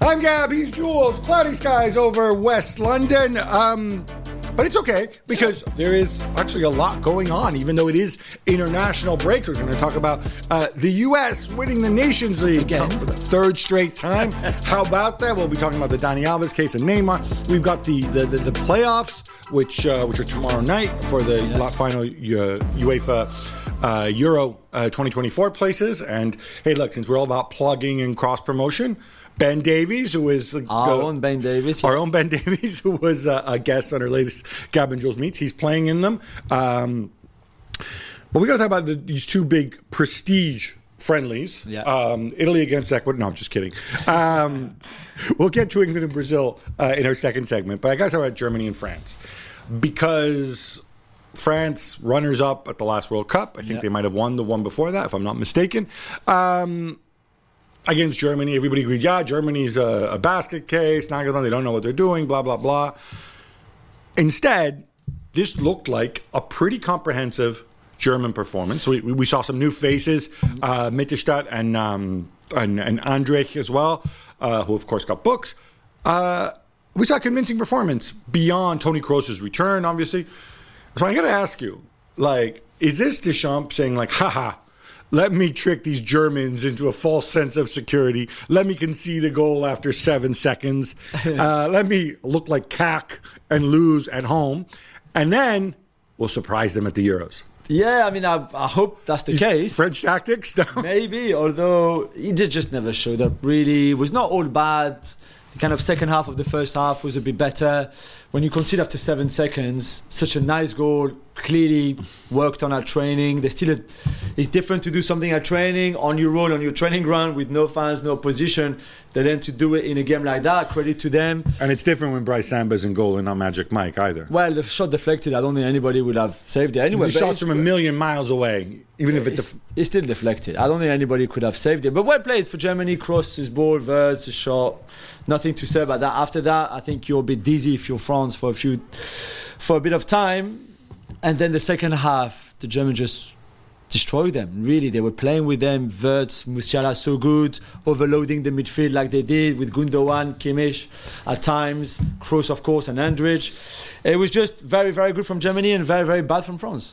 I'm Gab, he's Jules. Cloudy skies over West London. But it's okay because there is actually a lot going on, even though it is international break. We're going to talk about the U.S. winning the Nations League again for the third straight time. How about that? We'll be talking about the Dani Alves case and Neymar. We've got the playoffs, which are tomorrow night for the final UEFA Euro 2024 places. And hey, look, since we're all about plugging and cross promotion, Ben Davies, who is our own Ben Davies, who was a guest on our latest Gab and Jules Meets. He's playing in them. But we got to talk about these two big prestige friendlies. Yeah. Italy against Ecuador. No, I'm just kidding. We'll get to England and Brazil in our second segment. But I got to talk about Germany and France because France, runners-up at the last World Cup. I think they might have won the one before that, if I'm not mistaken. Against Germany, everybody agreed, Germany's a basket case, they don't know what they're doing, blah, blah, blah. Instead, this looked like a pretty comprehensive German performance. We saw some new faces, Mittelstadt and Andrich as well, who of course got booked. We saw a convincing performance beyond Toni Kroos's return, obviously. So I got to ask you, is this Deschamps saying haha, let me trick these Germans into a false sense of security. Let me concede a goal after 7 seconds. Let me look like CAC and lose at home. And then we'll surprise them at the Euros. Yeah, I mean, I hope that's the case. French tactics? Maybe, although he just never showed up, really. It was not all bad. The kind of second half of the first half was a bit better. When you concede after 7 seconds, such a nice goal, clearly worked on our training. It's different to do something at training, on your road, on your training ground, with no fans, no opposition, than then to do it in a game like that. Credit to them. And it's different when Bryce Samba's in goal and not Magic Mike either. Well, the shot deflected. I don't think anybody would have saved it anyway. The shot's from a million miles away, even if it's still deflected. I don't think anybody could have saved it. But well played for Germany. Crosses, ball, Wirtz, a shot. Nothing to say about that. After that, I think you're a bit dizzy if you're France for a bit of time. And then the second half, the Germans just destroyed them. Really, they were playing with them. Wirtz, Musiala so good, overloading the midfield like they did with Gundogan, Kimmich at times, Kroos of course, and Andrich. It was just very, very good from Germany and very, very bad from France.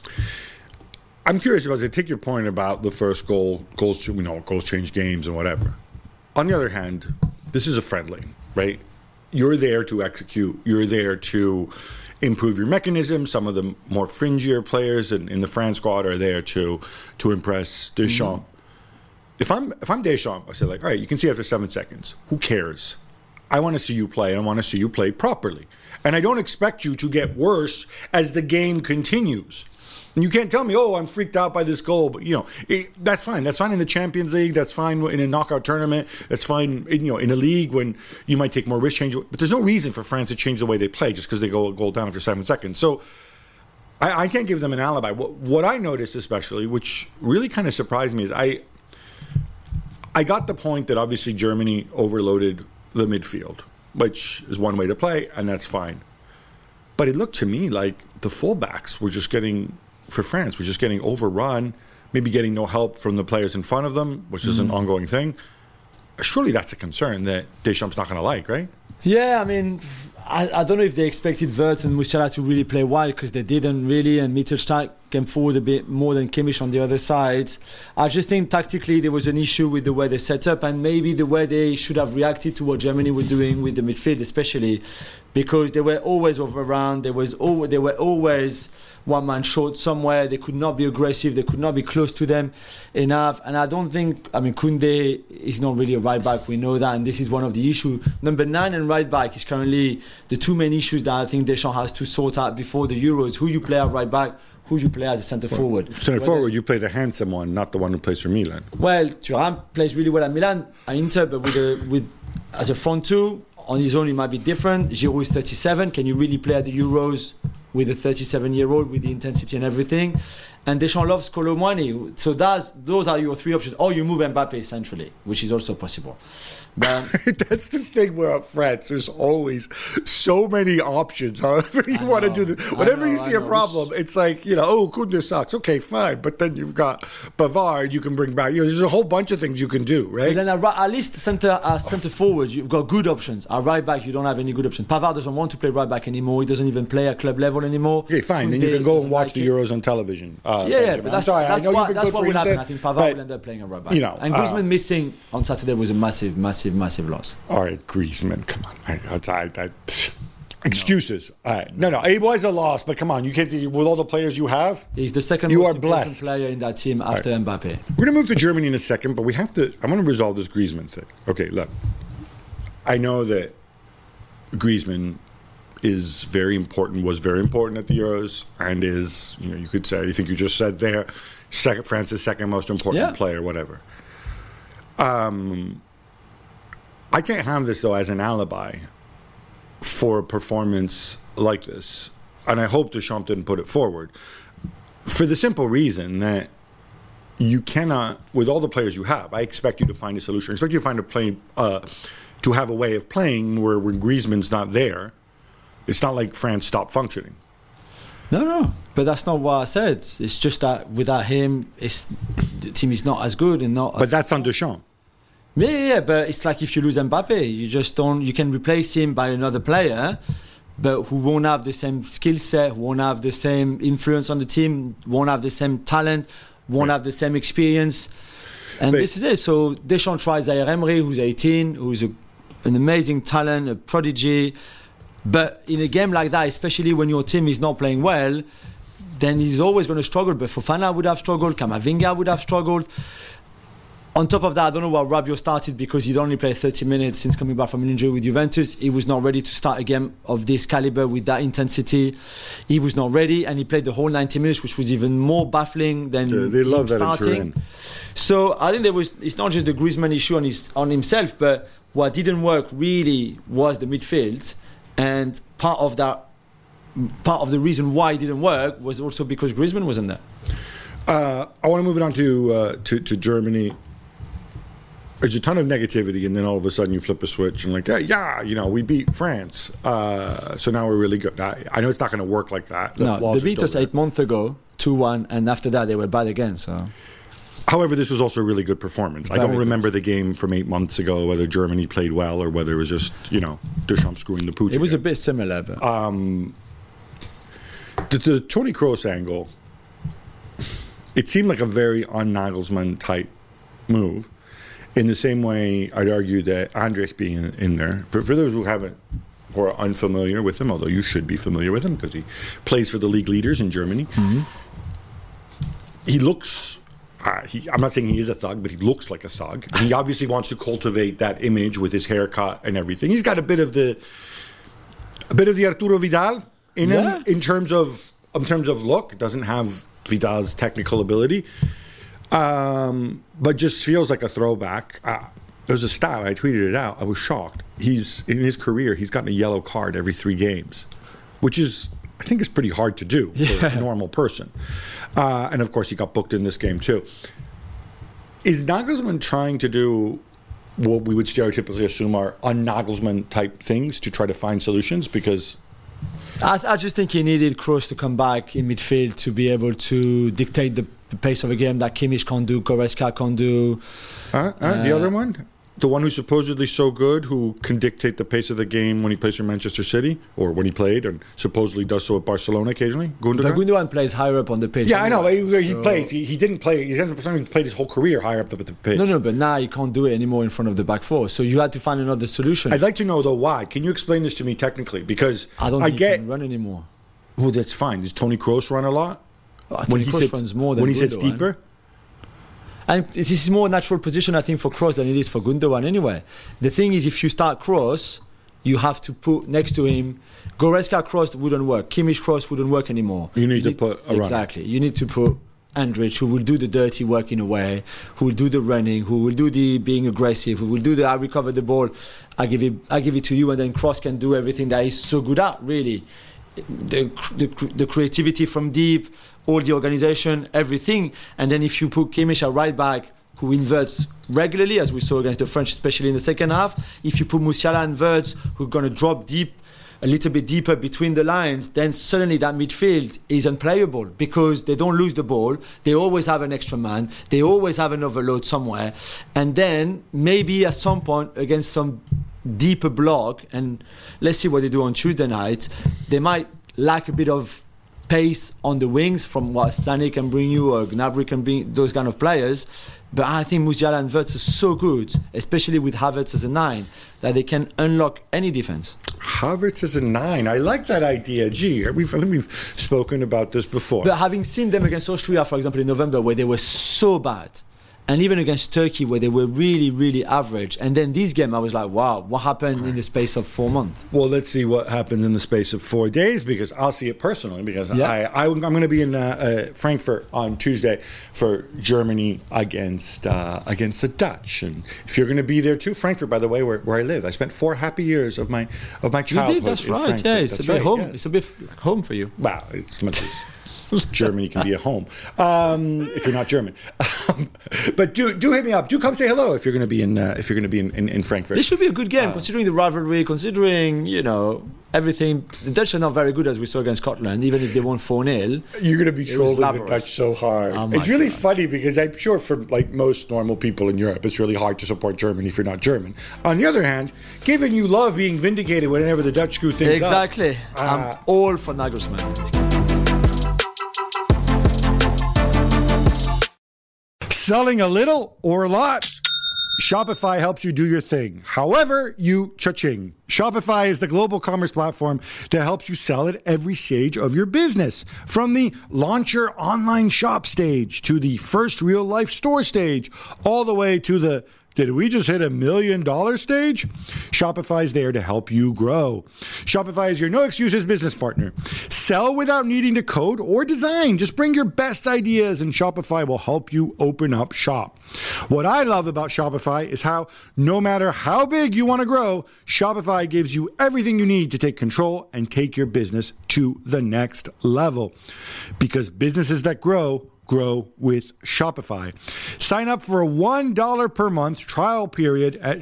I'm curious about to take your point about the first goals change games and whatever. On the other hand, this is a friendly, right? You're there to execute. You're there to improve your mechanism. Some of the more fringier players in the France squad are there to impress Deschamps. Mm-hmm. If I'm Deschamps, I say all right, you can see after 7 seconds. Who cares? I want to see you play, and I want to see you play properly. And I don't expect you to get worse as the game continues. And you can't tell me, I'm freaked out by this goal. But, that's fine. That's fine in the Champions League. That's fine in a knockout tournament. That's fine, in a league when you might take more risk change. But there's no reason for France to change the way they play just because they go a goal down after 7 seconds. So I can't give them an alibi. What I noticed especially, which really kind of surprised me, is I got the point that obviously Germany overloaded the midfield, which is one way to play, and that's fine. But it looked to me like the fullbacks were just getting... For France, we're just getting overrun, maybe getting no help from the players in front of them, which is an ongoing thing. Surely that's a concern that Deschamps not going to like, right? Yeah, I mean, I don't know if they expected Wirtz and Musiala to really play wide because they didn't really, and Mittelstadt came forward a bit more than Kimmich on the other side. I just think tactically there was an issue with the way they set up and maybe the way they should have reacted to what Germany were doing with the midfield, especially because they were always overrun. They were always one-man short somewhere. They could not be aggressive. They could not be close to them enough. And I don't think, Koundé is not really a right back. We know that, and this is one of the issues. Number 9 and right back is currently the two main issues that I think Deschamps has to sort out before the Euros. Who you play at right back, who you play as a centre forward. Forward, you play the handsome one, not the one who plays for Milan. Well, Thuram plays really well at Milan, at Inter, but as a front two, on his own it might be different. Giroud is 37. Can you really play at the Euros with a 37-year-old with the intensity and everything? and Deschamps loves Kolo Muani. So those are your three options. Or you move Mbappe centrally, which is also possible. But that's the thing where at France, there's always so many options. However you want to do this, whenever you see a problem, it's like, Koundé sucks. Okay, fine, but then you've got Pavard. You can bring back. There's a whole bunch of things you can do, right? But then at least center forward, you've got good options. At right back, you don't have any good options. Pavard doesn't want to play right back anymore. He doesn't even play at club level anymore. Okay, fine. Then you can go and watch the Euros on television. But that's what will happen. I think Pavard will end up playing at right back. And Griezmann missing on Saturday was a massive, massive, massive loss. All right, Griezmann, come on. Excuses. All right. No, it was a loss, but come on, you can't. With all the players you have, he's the second most important player in that team after Mbappe. We're going to move to Germany in a second, but we have to. I want to resolve this Griezmann thing. Okay, look. I know that Griezmann is very important, was very important at the Euros, and is, you could say, I think you just said there, France's second most important player, whatever. I can't have this, though, as an alibi for a performance like this. And I hope Deschamps didn't put it forward. For the simple reason that you cannot, with all the players you have, I expect you to find a solution. I expect you to find to have a way of playing where when Griezmann's not there, it's not like France stopped functioning. No, but that's not what I said. It's just that without him, the team is not as good and not. But that's on Deschamps. Yeah, but it's like if you lose Mbappe, you just don't. You can replace him by another player, but who won't have the same skill set, who won't have the same influence on the team, won't have the same talent, won't have the same experience. And this is it. So Deschamps tries Zaire Emery, who's 18, who's an amazing talent, a prodigy. But in a game like that, especially when your team is not playing well, then he's always going to struggle. But Fofana would have struggled, Camavinga would have struggled. On top of that, I don't know why Rabiot started, because he'd only played 30 minutes since coming back from an injury with Juventus. He was not ready to start a game of this caliber with that intensity. He was not ready, and he played the whole 90 minutes, which was even more baffling than him starting. So I think it's not just the Griezmann issue on himself, but what didn't work really was the midfield, and part of the reason why it didn't work was also because Griezmann wasn't there. I want to move it on to Germany. There's a ton of negativity, and then all of a sudden you flip a switch and we beat France. So now we're really good. I know it's not going to work like that. They beat us 8 months ago, 2-1, and after that they were bad again. So, however, this was also a really good performance. I don't remember the game from 8 months ago, whether Germany played well or whether it was just Deschamps screwing the pooch. It was a bit similar, but the Toni Kroos angle, it seemed like a very un-Nagelsmann type move. In the same way, I'd argue that Andrich being in there, for those who are unfamiliar with him, although you should be familiar with him because he plays for the league leaders in Germany. Mm-hmm. He looks, I'm not saying he is a thug, but he looks like a thug. He obviously wants to cultivate that image with his haircut and everything. He's got a bit of the Arturo Vidal in him in terms of look. Doesn't have Vidal's technical ability. But just feels like a throwback. There's a stat, I tweeted it out. I was shocked. In his career, he's gotten a yellow card every 3 games, which I think is pretty hard to do for a normal person. And of course, he got booked in this game too. Is Nagelsmann trying to do what we would stereotypically assume are un-Nagelsmann type things to try to find solutions? Because I just think he needed Kroos to come back in midfield to be able to dictate the pace of a game that Kimmich can't do, Goretzka can't do. The other one? The one who's supposedly so good, who can dictate the pace of the game when he plays for Manchester City, or when he played, and supposedly does so at Barcelona occasionally? Gundogan? But Gundogan plays higher up on the pitch. Yeah, anyway. I know. He plays. He didn't play. He hasn't played his whole career higher up the pitch. No, but now he can't do it anymore in front of the back four. So you had to find another solution. I'd like to know, though, why. Can you explain this to me technically? Because I don't think he can run anymore. Well, that's fine. Does Toni Kroos run a lot? Toni Kroos runs more than when he Gundogan. sits deeper? And this is more natural position, I think, for Kroos than it is for Gundogan anyway. The thing is, if you start Kroos, you have to put next to him Goretzka. Kroos wouldn't work. Kimmich Kroos wouldn't work anymore. You need to put a runner. Exactly. You need to put Andrich, who will do the dirty work in a way, who will do the running, who will do the being aggressive, who will do the I recover the ball, I give it to you, and then Kroos can do everything that he's so good at, really. the creativity from deep, all the organization, everything. And then if you put Kimmich at right back, who inverts regularly, as we saw against the French, especially in the second half, if you put Musiala and Wirtz, who are going to drop deep, a little bit deeper between the lines, then suddenly that midfield is unplayable because they don't lose the ball. They always have an extra man. They always have an overload somewhere. And then maybe at some point against some deeper block, and let's see what they do on Tuesday night, they might lack a bit of pace on the wings from what Sané can bring you or Gnabry can bring, those kind of players. But I think Musiala and Wirtz are so good, especially with Havertz as a 9, that they can unlock any defense. Havertz is a 9. I like that idea. Gee, I think we've spoken about this before. But having seen them against Austria, for example, in November, where they were so bad, and even against Turkey, where they were really, really average. And then this game, I was like, wow, what happened in the space of 4 months? Well, let's see what happens in the space of 4 days, because I'll see it personally, because I'm going to be in Frankfurt on Tuesday for Germany against the Dutch. And if you're going to be there too, Frankfurt, by the way, where I live. I spent 4 happy years of my childhood. You did, that's right. Frankfurt. Yeah, it's that's a bit right, home. yeah. It's a bit like home for you. Wow, it's much as Germany can be a home if you're not German. But do hit me up. Do come say hello if you're going to be in Frankfurt. This should be a good game, considering the rivalry, considering everything. The Dutch are not very good, as we saw against Scotland, even if they won 4-0. You're going to be trolling the Dutch so hard. It's really funny because I'm sure for like most normal people in Europe, it's really hard to support Germany if you're not German. On the other hand, given you love being vindicated whenever the Dutch screw things up. Exactly. I'm all for Nagelsmann. Selling a little or a lot? Shopify helps you do your thing, however you cha-ching. Shopify is the global commerce platform that helps you sell at every stage of your business. From the launch your online shop stage to the first real life store stage, all the way to the did we just hit $1 million stage? Shopify is there to help you grow. Shopify is your no excuses business partner. Sell without needing to code or design. Just bring your best ideas and Shopify will help you open up shop. What I love about Shopify is how no matter how big you want to grow, Shopify gives you everything you need to take control and take your business to the next level. Because businesses that grow with Shopify. Sign up for a $1 per month trial period at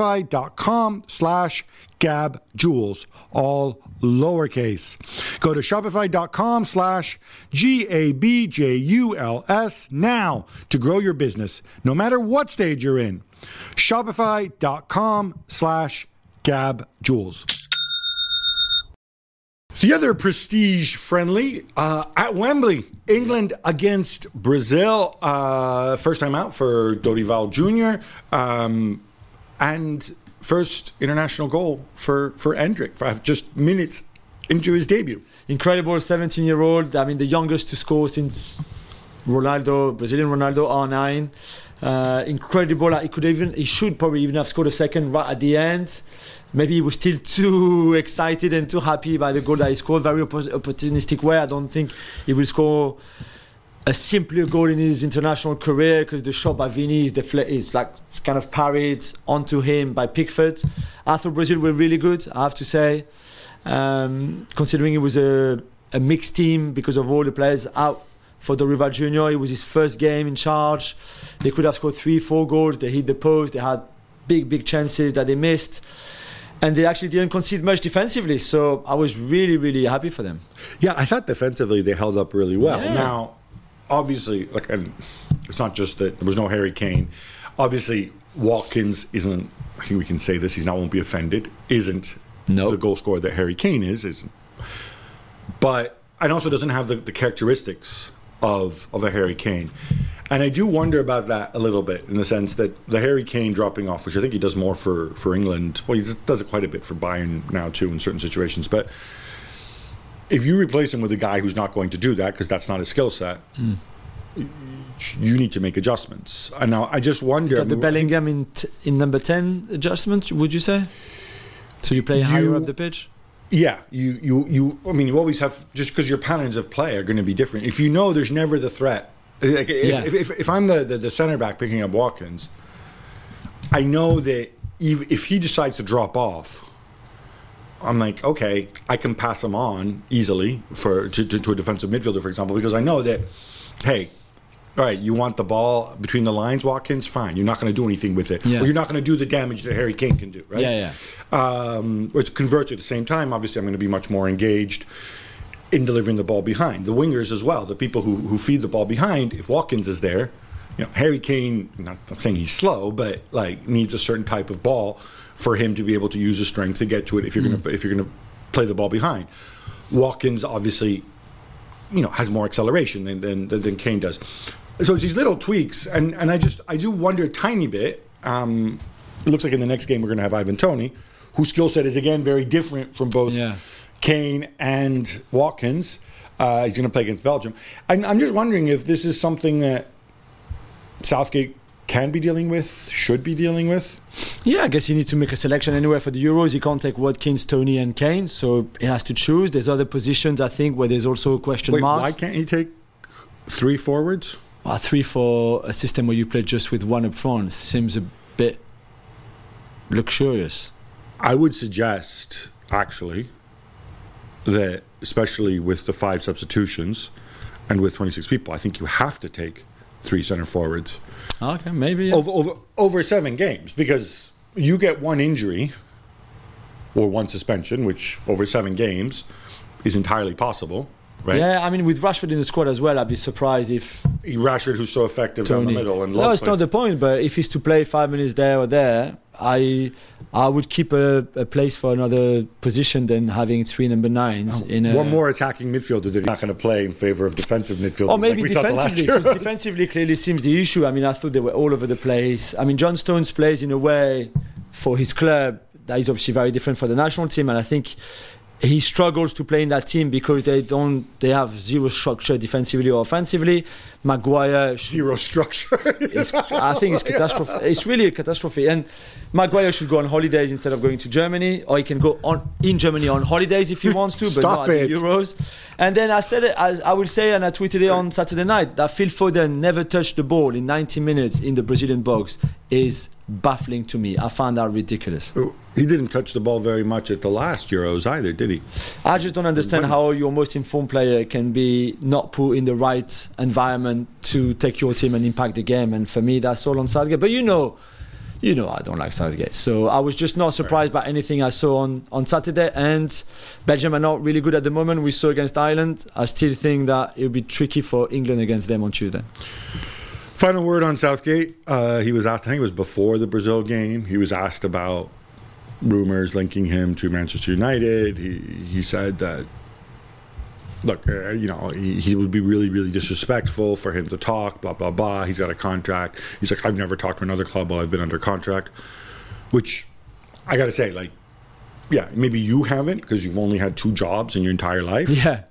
shopify.com/GabJules, all lowercase. Go to shopify.com/GABJULS now to grow your business, no matter what stage you're in. Shopify.com/GabJules. The other prestige friendly at Wembley, England against Brazil. First time out for Dorival Jr. And first international goal for Endrick, just minutes into his debut. Incredible 17-year-old. I mean, the youngest to score since Ronaldo, Brazilian Ronaldo, R9. Incredible. He should probably even have scored a second right at the end. Maybe he was still too excited and too happy by the goal that he scored. Very opportunistic way. I don't think he will score a simpler goal in his international career because the shot by Vini is kind of parried onto him by Pickford. I thought Brazil were really good, I have to say. Considering it was a mixed team because of all the players out for Dorival Jr. It was his first game in charge. They could have scored 3-4 goals. They hit the post. They had big chances that they missed. And they actually didn't concede much defensively. So I was really, really happy for them. Yeah, I thought defensively they held up really well. Yeah. Now, obviously, and it's not just that there was no Harry Kane. Obviously, Watkins isn't, I think we can say this, won't be offended, isn't the goal scorer that Harry Kane isn't. But, and also doesn't have the characteristics of a Harry Kane. And I do wonder about that a little bit in the sense that the Harry Kane dropping off, which I think he does more for England. Well, he does it quite a bit for Bayern now too in certain situations. But if you replace him with a guy who's not going to do that because that's not his skill set, you need to make adjustments. And now I just wonder. Is that the Bellingham in number 10 adjustment, would you say? So you play higher up the pitch? Yeah, you. I mean, you always have, just because your patterns of play are going to be different. If you know there's never the threat. Like if I'm the center back picking up Watkins, I know that if he decides to drop off, I'm like, okay, I can pass him on easily to a defensive midfielder, for example, because I know that, hey, all right, you want the ball between the lines, Watkins? Fine. You're not going to do anything with it. Yeah. Or you're not going to do the damage that Harry Kane can do, right? Yeah. Which converts at the same time. Obviously, I'm going to be much more engaged in delivering the ball behind. The wingers as well, the people who feed the ball behind, if Watkins is there, Harry Kane, I'm saying he's slow, but like needs a certain type of ball for him to be able to use his strength to get to it if you're going to play the ball behind. Watkins obviously, has more acceleration than Kane does. So it's these little tweaks, and I do wonder a tiny bit. It looks like in the next game we're going to have Ivan Toney, whose skill set is again very different from both Kane and Watkins. He's going to play against Belgium. I'm just wondering if this is something that Southgate can be dealing with, should be dealing with. Yeah, I guess he needs to make a selection anyway for the Euros. He can't take Watkins, Toney and Kane, so he has to choose. There's other positions, I think, where there's also question marks. Why can't he take 3 forwards? 3 for a system where you play just with one up front seems a bit luxurious. I would suggest, actually, that especially with the 5 substitutions and with 26 people, I think you have to take 3 center forwards. Okay, maybe. Yeah. Over 7 games, because you get 1 injury or 1 suspension, which over 7 games is entirely possible. Right? Yeah, I mean, with Rashford in the squad as well, I'd be surprised if Rashford, who's so effective down the middle, and no, it's not the point. But if he's to play 5 minutes there or there, I would keep a place for another position than having 3 number 9s. One more attacking midfielder that he's not going to play in favor of defensive midfielders. Or maybe like defensively, because defensively clearly seems the issue. I mean, I thought they were all over the place. I mean, John Stones plays in a way for his club that is obviously very different for the national team, and I think he struggles to play in that team because they have zero structure defensively or offensively. Maguire zero structure. I think it's catastrophe. It's really a catastrophe. And Maguire should go on holidays instead of going to Germany, or he can go in Germany on holidays if he wants to, but not at the Euros. And then I said it, I will say, and I tweeted it on Saturday night, that Phil Foden never touched the ball in 90 minutes in the Brazilian box is baffling to me. I found that ridiculous. He didn't touch the ball very much at the last Euros either, did he? I just don't understand how your most informed player can be not put in the right environment to take your team and impact the game. And for me, that's all on Southgate. But you know I don't like Southgate. So I was just not surprised by anything I saw on Saturday. And Belgium are not really good at the moment. We saw against Ireland. I still think that it would be tricky for England against them on Tuesday. Final word on Southgate. He was asked, I think it was before the Brazil game, he was asked about rumors linking him to Manchester United. He said that, look, he would be really, really disrespectful for him to talk, blah, blah, blah. He's got a contract. He's like, I've never talked to another club while I've been under contract, which I got to say, like, yeah, maybe you haven't because you've only had 2 jobs in your entire life. Yeah.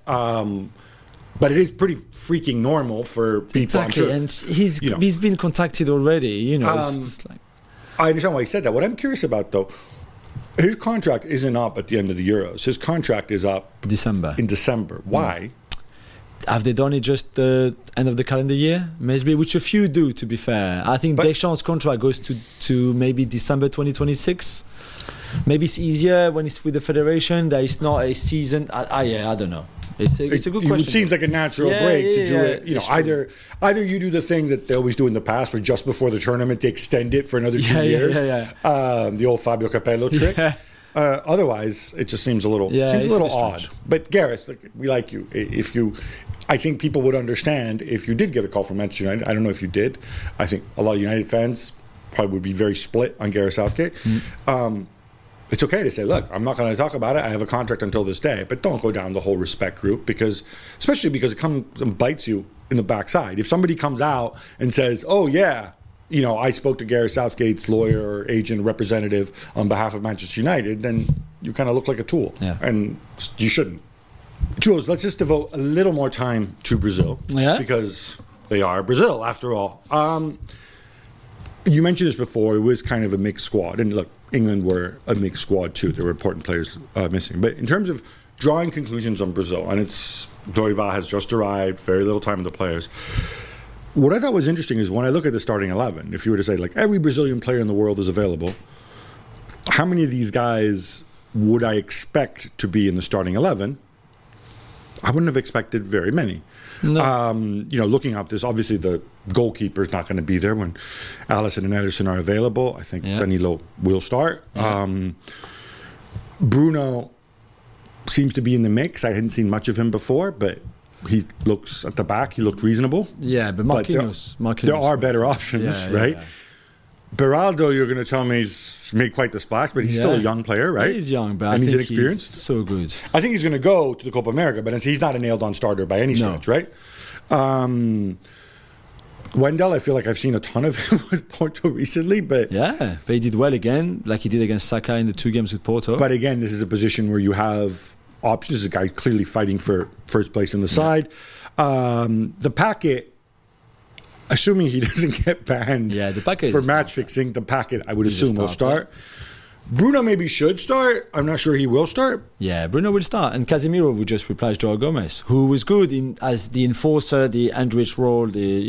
But it is pretty freaking normal for people. Exactly, I'm sure, and he's been contacted already. It's like, I understand why he said that. What I'm curious about, though, his contract isn't up at the end of the Euros. His contract is up in December. Why? Have they done it just the end of the calendar year? Maybe, which a few do, to be fair. I think Deschamps' contract goes to maybe December 2026. Maybe it's easier when it's with the federation that it's not a season. I don't know. It's a good question. It seems like a natural break to do it. Either you do the thing that they always do in the past, where just before the tournament they extend it for another 2 years. The old Fabio Capello trick. Yeah. Otherwise, it just seems a little odd. But Gareth, we like you. I think people would understand if you did get a call from Manchester United. I don't know if you did. I think a lot of United fans probably would be very split on Gareth Southgate. It's okay to say, look, I'm not going to talk about it. I have a contract until this day. But don't go down the whole respect route, especially because it comes and bites you in the backside. If somebody comes out and says, oh, yeah, I spoke to Gareth Southgate's lawyer or agent representative on behalf of Manchester United, then you kind of look like a tool. Yeah. And you shouldn't. Jules, let's just devote a little more time to Brazil. Yeah. Because they are Brazil, after all. You mentioned this before. It was kind of a mixed squad. And look, England were a mixed squad too. There were important players missing. But in terms of drawing conclusions on Brazil, and Dorival has just arrived, very little time with the players. What I thought was interesting is when I look at the starting 11, if you were to say, like, every Brazilian player in the world is available, how many of these guys would I expect to be in the starting 11? I wouldn't have expected very many. No. Looking up this, obviously the goalkeeper's not going to be there when Allison and Ederson are available. I think Danilo will start. Yeah. Bruno seems to be in the mix. I hadn't seen much of him before, but he looks at the back. He looked reasonable. Yeah, but Marquinhos. There are better options, right? Yeah. Beraldo, you're going to tell me he's made quite the splash, but he's still a young player, right? He's young, but and he's think inexperienced. He's so good. I think he's going to go to the Copa America, but he's not a nailed-on starter by any stretch, right? Wendell, I feel like I've seen a ton of him with Porto recently, but he did well again, like he did against Saka in the 2 games with Porto. But again, this is a position where you have options. This is a guy clearly fighting for first place in the side. The packet, assuming he doesn't get banned for match fixing, the packet, I would assume, will start. Bruno maybe should start. I'm not sure he will start. Yeah, Bruno will start. And Casemiro will just replace Joao Gomez, who was good as the enforcer, the Andrich role,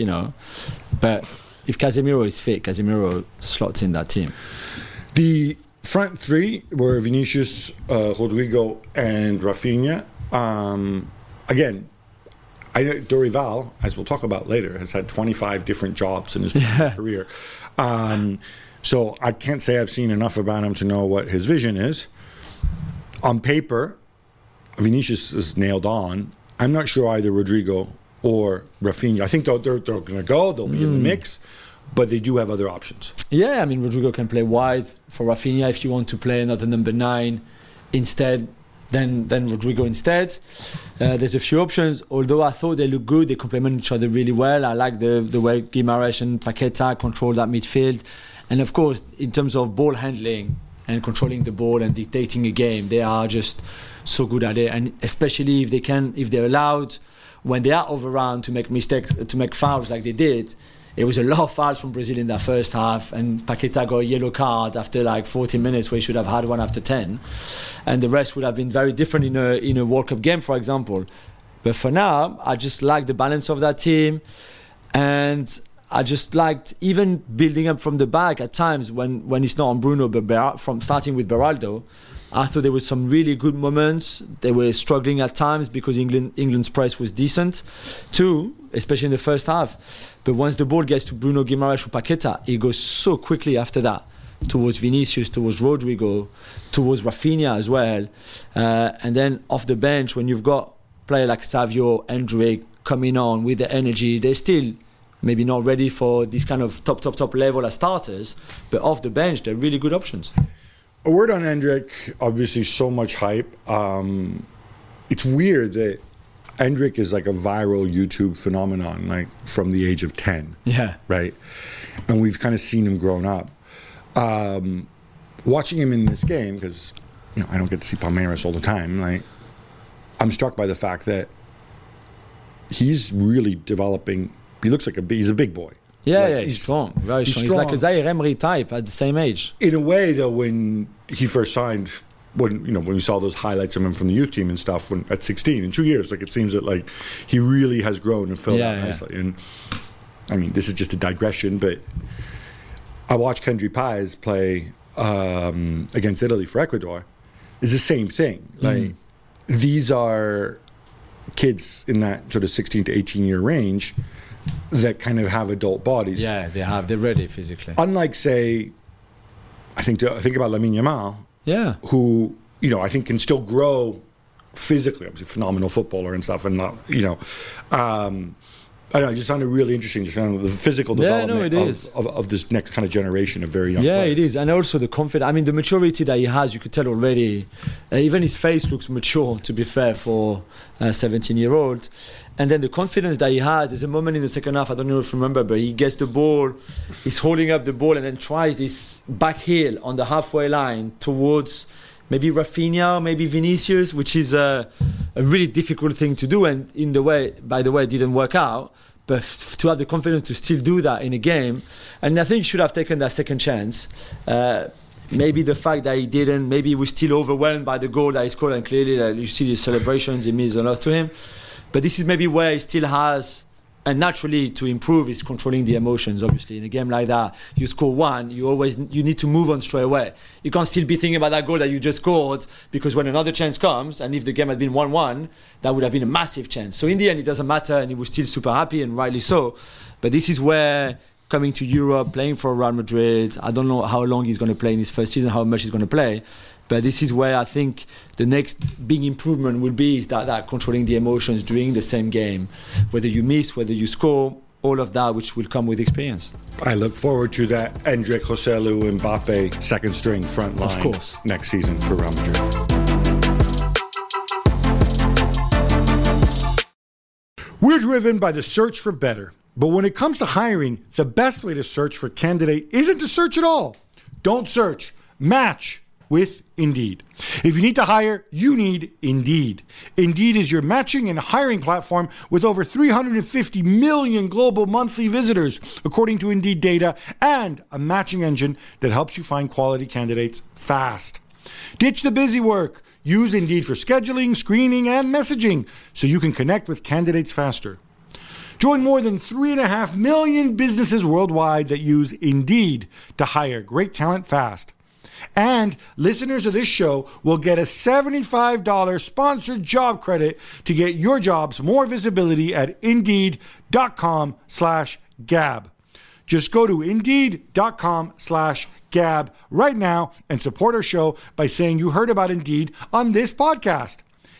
But if Casemiro is fit, Casemiro slots in that team. The front three were Vinicius, Rodrigo, and Rafinha. Again, I know Dorival, as we'll talk about later, has had 25 different jobs in his career. So I can't say I've seen enough about him to know what his vision is. On paper, Vinicius is nailed on. I'm not sure either Rodrigo or Rafinha. I think they're going to go. They'll be in the mix. But they do have other options. Yeah, I mean, Rodrigo can play wide for Rafinha if you want to play another number 9 instead. Then Rodrigo instead. There's a few options. Although I thought they look good, they complement each other really well. I like the way Guimaraes and Paqueta control that midfield. And of course, in terms of ball handling and controlling the ball and dictating a game, they are just so good at it. And especially if they're allowed, when they are overrun, to make mistakes, to make fouls like they did. It was a lot of fouls from Brazil in that first half, and Paqueta got a yellow card after like 40 minutes, where he should have had one after 10, and the rest would have been very different in a World Cup game, for example. But for now, I just like the balance of that team, and I just liked even building up from the back at times when it's not on Bruno, but from starting with Beraldo. I thought there were some really good moments. They were struggling at times because England's press was decent too, especially in the first half. But once the ball gets to Bruno Guimaraes or Paqueta, it goes so quickly after that towards Vinicius, towards Rodrigo, towards Rafinha as well. And then off the bench, when you've got players like Savio, Endrick coming on with the energy, they're still maybe not ready for this kind of top level as starters, but off the bench, they're really good options. A word on Endrick, obviously so much hype. It's weird that Endrick is like a viral YouTube phenomenon, like from the age of 10. Yeah. Right? And we've kind of seen him grown up. Watching him in this game, because I don't get to see Palmeiras all the time, like I'm struck by the fact that he's really developing. He looks like he's a big boy. Yeah, he's strong, very strong. He's like a Zaire Emery type at the same age. In a way, though, when he first signed, when we saw those highlights of him from the youth team and stuff, at 16, in 2 years, like it seems that like he really has grown and filled out nicely. And I mean, this is just a digression, but I watched Kendry Páez play against Italy for Ecuador. It's the same thing. Like these are kids in that sort of 16 to 18 year range that kind of have adult bodies. Yeah, they're ready physically. Unlike, say, I think about Lamine Yamal, who I think can still grow physically. Obviously, phenomenal footballer and stuff, and not I don't know. I just found it really interesting, just kind of the physical development of this next kind of generation of very young players. Yeah, it is, and also the confidence. I mean, the maturity that he has, you could tell already. Even his face looks mature, to be fair, for a 17-year-old. And then the confidence that he has. There's a moment in the second half, I don't know if you remember, but he gets the ball, he's holding up the ball, and then tries this back heel on the halfway line towards maybe Rafinha, maybe Vinicius, which is a really difficult thing to do, and by the way, it didn't work out. But to have the confidence to still do that in a game, and I think he should have taken that second chance. Maybe the fact that he didn't, maybe he was still overwhelmed by the goal that he scored, and clearly you see the celebrations, it means a lot to him. But this is maybe where he still has And naturally, to improve is controlling the emotions. Obviously, in a game like that, you score one, you need to move on straight away. You can't still be thinking about that goal that you just scored, because when another chance comes, and if the game had been 1-1, that would have been a massive chance. So in the end, it doesn't matter, and he was still super happy, and rightly so. But this is where coming to Europe, playing for Real Madrid, I don't know how long he's going to play in his first season, how much he's going to play. But this is where I think the next big improvement will be, is that controlling the emotions during the same game. Whether you miss, whether you score, all of that, which will come with experience. I look forward to that Endrick, Joselu, Mbappe second string front line, of course, next season for Real Madrid. We're driven by the search for better. But when it comes to hiring, the best way to search for a candidate isn't to search at all. Don't search. Match with Indeed. If you need to hire, you need Indeed. Indeed is your matching and hiring platform with over 350 million global monthly visitors, according to Indeed data, and a matching engine that helps you find quality candidates fast. Ditch the busy work. Use Indeed for scheduling, screening, and messaging so you can connect with candidates faster. Join more than 3.5 million businesses worldwide that use Indeed to hire great talent fast. And listeners of this show will get a $75 sponsored job credit to get your jobs more visibility at Indeed.com/Gab. Just go to Indeed.com/Gab right now and support our show by saying you heard about Indeed on this podcast.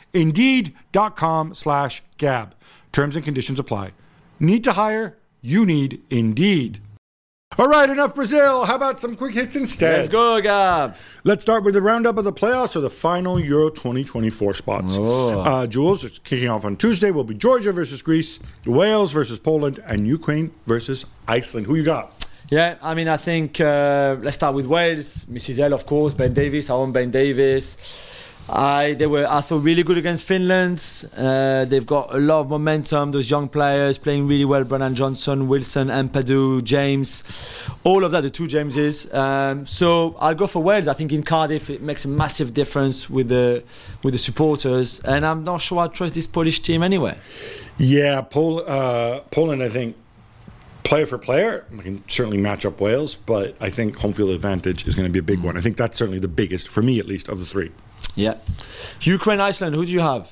Indeed.com/Gab. Terms and conditions apply. Need to hire? You need Indeed. All right, enough Brazil. How about some quick hits instead? Let's go, Gab. Let's start with the roundup of the playoffs or the final Euro 2024 spots. Jules, it's kicking off on Tuesday, will be Georgia versus Greece, Wales versus Poland, and Ukraine versus Iceland. Who you got? Yeah, I mean, I think let's start with Wales. Mrs. L, of course, Ben Davies, our own Ben Davies. I thought really good against Finland. They've got a lot of momentum. Those young players playing really well. Brennan Johnson, Wilson, Ampadu, James, all of that. The two Jameses. So I'll go for Wales. I think in Cardiff it makes a massive difference with the supporters, and I'm not sure I trust this Polish team anyway. Yeah, Poland. I think player for player, we can certainly match up Wales, but I think home field advantage is going to be a big one. I think that's certainly the biggest for me, at least, of the three. Yeah. Ukraine, Iceland, who do you have?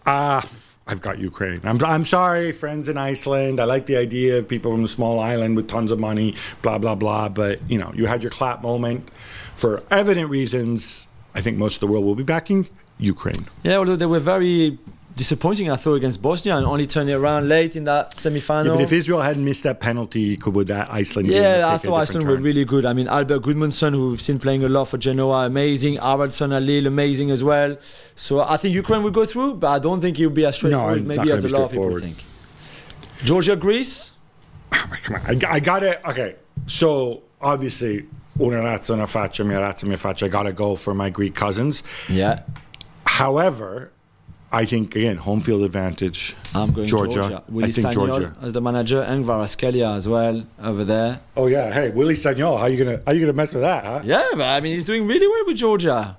I've got Ukraine. I'm sorry, friends in Iceland. I like the idea of people from a small island with tons of money, blah, blah, blah. But, you had your clap moment. For evident reasons, I think most of the world will be backing Ukraine. Yeah, although they were very disappointing, I thought, against Bosnia and only turned it around late in that semi-final. Yeah, but if Israel hadn't missed that penalty, would that Iceland game? Yeah, I thought Iceland were really good. I mean, Albert Gudmundsson, who we've seen playing a lot for Genoa, amazing. Haraldsson at Lille, amazing as well. So I think Ukraine will go through, but I don't think it will be as straightforward maybe as a lot of people think. Georgia, Greece? Oh, come on. I got it. Okay, so obviously, una razza, una faccia, mia razza, mia faccia. I got to go for my Greek cousins. Yeah. However, I think, again, home field advantage. I'm going Georgia. Willy Sagnol as the manager, and Kvaratskhelia as well over there. Oh yeah, hey, Willy Sagnol, how you gonna mess with that, huh? Yeah, but I mean, he's doing really well with Georgia.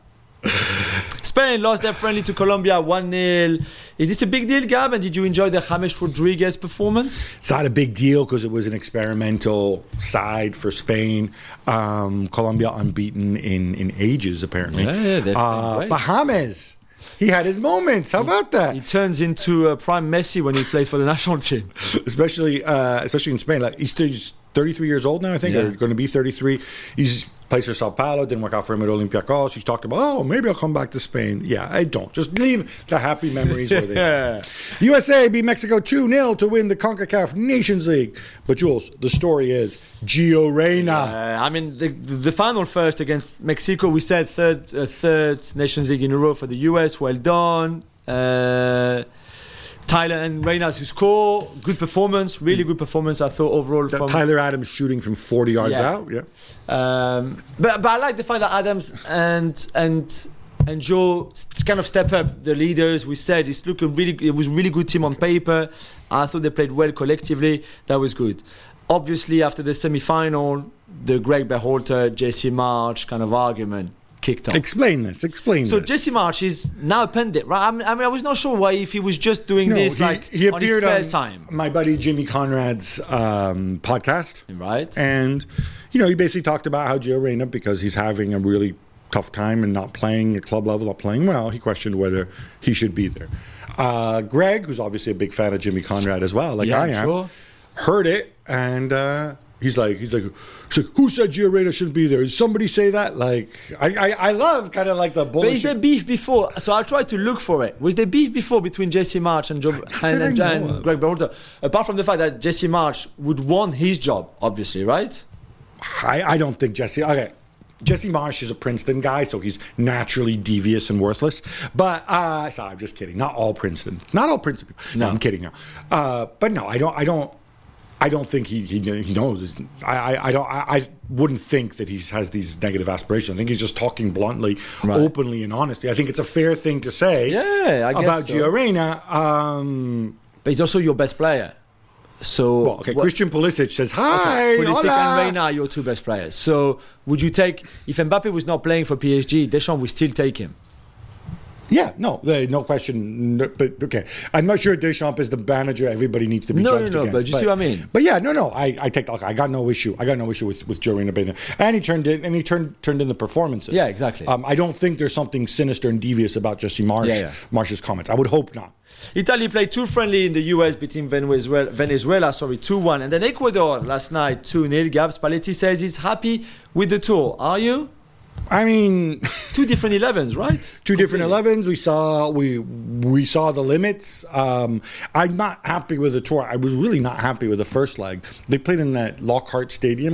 Spain lost their friendly to Colombia 1-0. Is this a big deal, Gab? And did you enjoy the James Rodriguez performance? It's not a big deal because it was an experimental side for Spain. Colombia unbeaten in ages, apparently. Yeah, they've but James, he had his moments. How about that? He turns into prime Messi when he plays for the national team. especially in Spain. Like he's 33 years old now, I think, or going to be 33. He's plays for Sao Paulo. Didn't work out for him at Olympiacos. He's talked about, maybe I'll come back to Spain. Yeah, I don't. Just leave the happy memories where they are. USA beat Mexico 2-0 to win the CONCACAF Nations League. But Jules, the story is Gio Reyna. I mean, the final first against Mexico, we said third Nations League in a row for the US. Well done. Tyler and Reyna to score. Good performance, really good performance, I thought, overall. From Tyler Adams shooting from 40 yards out. Yeah. But I like the fact that Adams and Joe kind of step up the leaders. We said it was a really good team on paper. I thought they played well collectively. That was good. Obviously, after the semi-final, the Greg Berhalter, Jesse March kind of argument kicked off. Explain this. So Jesse Marsch is now a pundit, right? I mean, I was not sure why, if he was just doing this he on his appeared spare on time. my buddy Jimmy Conrad's podcast. Right. And, he basically talked about how Gio Reyna, because he's having a really tough time and not playing at club level, not playing well, he questioned whether he should be there. Greg, who's obviously a big fan of Jimmy Conrad as well, like I am, heard it, and he's like, who said Gio Reyna shouldn't be there? Did somebody say that? Like, I love kind of like the bullshit. But is there beef before? So I tried to look for it. Was there beef before between Jesse Marsch and Greg Berhalter? Apart from the fact that Jesse Marsch would want his job, obviously, right? I don't think Jesse Marsch is a Princeton guy, so he's naturally devious and worthless. But sorry, I'm just kidding. Not all Princeton people. No, I'm kidding now. But no, I don't think he knows. I wouldn't think that he has these negative aspirations. I think he's just talking bluntly, openly, and honestly. I think it's a fair thing to say about Gio Reyna. But he's also your best player. So Christian Pulisic says hi. Pulisic hola. and Reyna are your two best players. So would you take, if Mbappe was not playing for PSG, Deschamps would still take him? Yeah, no question. But okay, I'm not sure Deschamps is the manager everybody needs to be judged against. But you see what I mean? But yeah, I take. I got no issue. with Gio Reyna, and he turned in the performances. Yeah, exactly. I don't think there's something sinister and devious about Jesse Marsch's comments. I would hope not. Italy played 2 friendly in the US, beating Venezuela 2-1, and then Ecuador last night 2-0. Gabs Spalletti says he's happy with the tour. Are you? I mean, 2 different 11s, right? Two different 11s. We saw the limits. I'm not happy with the tour. I was really not happy with the first leg. They played in that Lockhart Stadium.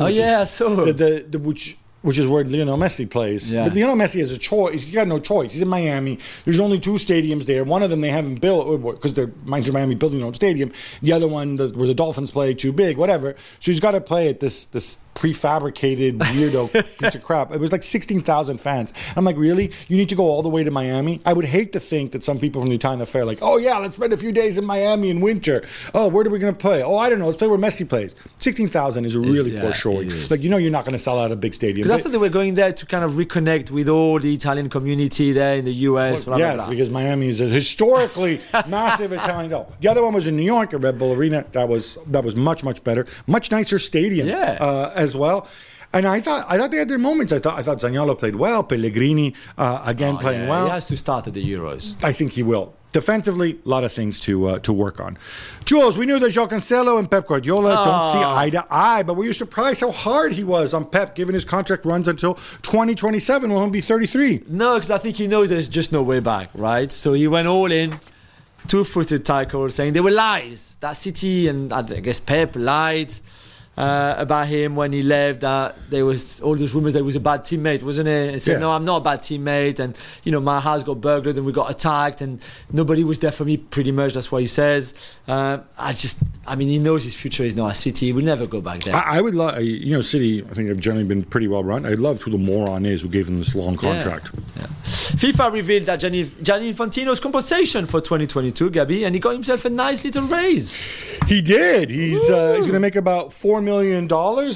Which is where Lionel Messi plays. Yeah. But Lionel Messi has a choice. He's got no choice. He's in Miami. There's only 2 stadiums there. One of them they haven't built because they're Miami building their own stadium. The other one, where the Dolphins play, too big, whatever. So he's got to play at this prefabricated weirdo piece of crap. It was like 16,000 fans. I'm like, really? You need to go all the way to Miami? I would hate to think that some people from the Italian affair like, oh yeah, let's spend a few days in Miami in winter. Oh, where are we going to play? Oh, I don't know. Let's play where Messi plays. 16,000 is a really poor showing. Like, you're not going to sell out a big stadium. Because I thought they were going there to kind of reconnect with all the Italian community there in the US. Because Miami is a historically massive Italian. No, the other one was in New York at Red Bull Arena. That was much, much better. Much nicer stadium as well. And I thought they had their moments. I thought Zaniolo played well. Pellegrini playing well. He has to start at the Euros. I think he will. Defensively, a lot of things to work on. Jules, we knew that João Cancelo and Pep Guardiola don't see eye to eye, but were you surprised how hard he was on Pep, given his contract runs until 2027 when he'll be 33? No, because I think he knows there's just no way back, right? So he went all in, 2-footed tackle, saying there were lies. That City and I guess Pep lied about him when he left, that there was all those rumours that he was a bad teammate, wasn't it? He said, no, I'm not a bad teammate, and my house got burglared and we got attacked and nobody was there for me, pretty much. That's what he says. He knows his future is not a City. He will never go back there. I would love, City, I think have generally been pretty well run. I'd love who the moron is who gave him this long contract. Yeah. FIFA revealed that Gianni Infantino's compensation for 2022, Gabi, and he got himself a nice little raise. He did. He's going to make about $4 million,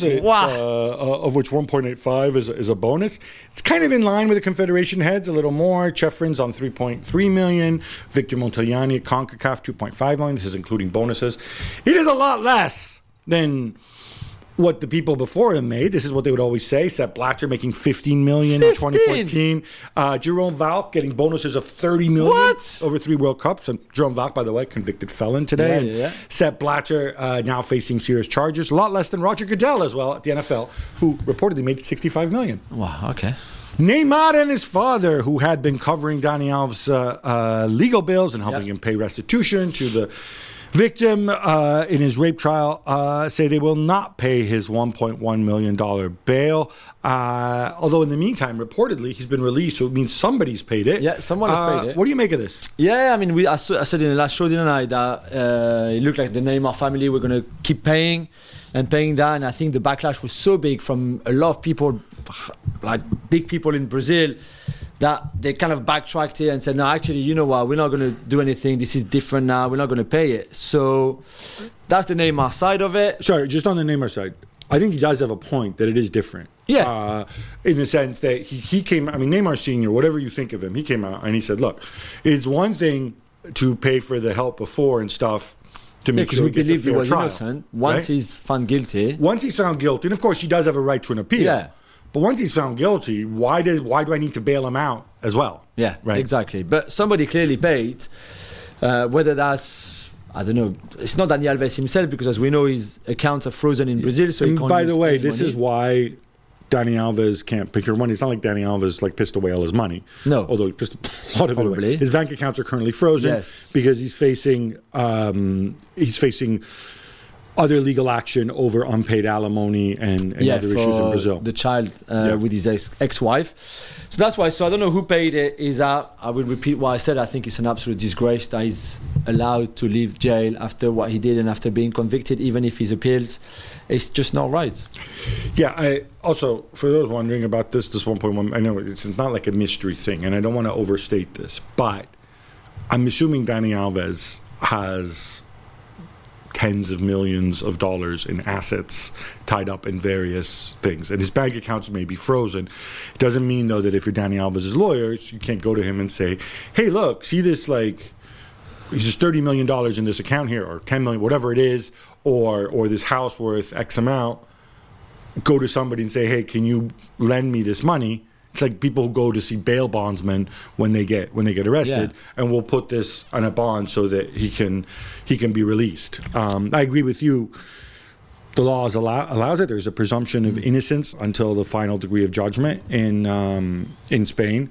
of which 1.85 is a bonus. It's kind of in line with the Confederation heads, a little more. Chefrin's on 3.3 million. Victor Montagliani at CONCACAF 2.5 million. This is including bonuses. It is a lot less than what the people before him made. This is what they would always say. Sepp Blatter making $15 million in 2014. Jerome Valk getting bonuses of $30 million over 3 World Cups. And Jerome Valk, by the way, convicted felon today. Yeah. Sepp Blatter now facing serious charges. A lot less than Roger Goodell as well at the NFL, who reportedly made $65 million. Wow, okay. Neymar and his father, who had been covering Dani Alves' legal bills and helping him pay restitution to the victim in his rape trial, say they will not pay his $1.1 million bail. Although in the meantime, reportedly, he's been released, so it means somebody's paid it. Yeah, someone has paid it. What do you make of this? Yeah, I mean, I said in the last show, didn't I, that it looked like the Neymar family were going to keep paying that, and I think the backlash was so big from a lot of people, like big people in Brazil, that they kind of backtracked it and said, no, actually, you know what, we're not going to do anything. This is different now. We're not going to pay it. So that's the Neymar side of it. Sorry, just on the Neymar side. I think he does have a point that it is different. Yeah. In the sense that he came, I mean, Neymar Sr., whatever you think of him, he came out and he said, look, it's one thing to pay for the help before and stuff to make sure we he gets a believe he fair was trial. innocent. Once he's found guilty. Once he's found guilty, and of course he does have a right to an appeal. Yeah. But once he's found guilty, why do I need to bail him out as well? Yeah, right. Exactly. But somebody clearly paid. Whether that's, I don't know. It's not Dani Alves himself because, as we know, his accounts are frozen in Brazil. So, and he can't by use the way, any this money. is why Dani Alves can't pay for money. It's not like Dani Alves pissed away all his money. No. Although he pissed a lot of it away. Probably. His bank accounts are currently frozen Yes. because he's facing other legal action over unpaid alimony and other issues in Brazil. The child with his ex-wife. So that's why. So I don't know who paid it. Is out. I will repeat what I said. I think it's an absolute disgrace that he's allowed to leave jail after what he did and after being convicted, even if he's appealed. It's just not right. Yeah. I also, for those wondering about this 1.1, I know it's not like a mystery thing, and I don't want to overstate this, but I'm assuming Dani Alves has tens of millions of dollars in assets tied up in various things, and his bank accounts may be frozen. It doesn't mean, though, that if you're Dani Alves' lawyers, you can't go to him and say, hey, look, see this, like, there's $30 million in this account here, or 10 million, whatever it is, or this house worth X amount. Go to somebody and say, hey, can you lend me this money? It's like people who go to see bail bondsmen when they get arrested, and we'll put this on a bond so that he can be released. I agree with you. The law allows it. There's a presumption of innocence until the final degree of judgment in Spain.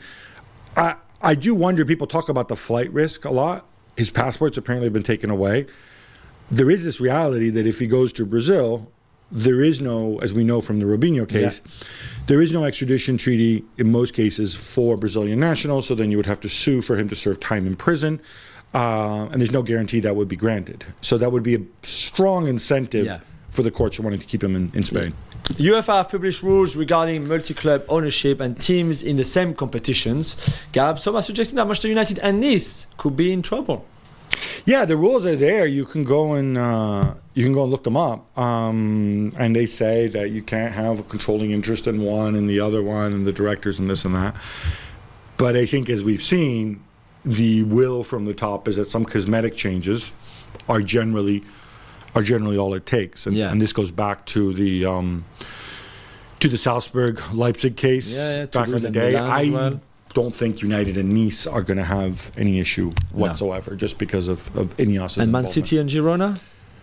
I do wonder. People talk about the flight risk a lot. His passports apparently have been taken away. There is this reality that if he goes to Brazil, there is no, as we know from the Robinho case, there is no extradition treaty in most cases for Brazilian nationals, so then you would have to sue for him to serve time in prison, and there's no guarantee that would be granted. So that would be a strong incentive for the courts wanting to keep him in Spain. UEFA have published rules regarding multi-club ownership and teams in the same competitions. Gab, some are suggesting that Manchester United and Nice could be in trouble. Yeah, the rules are there. You can go and look them up, and they say that you can't have a controlling interest in one and the other one, and the directors and this and that. But I think, as we've seen, the will from the top is that some cosmetic changes are generally all it takes, and this goes back to the Salzburg Leipzig case back in the day. Don't think United and Nice are going to have any issue whatsoever, just because of Ineos' and Man City and Girona?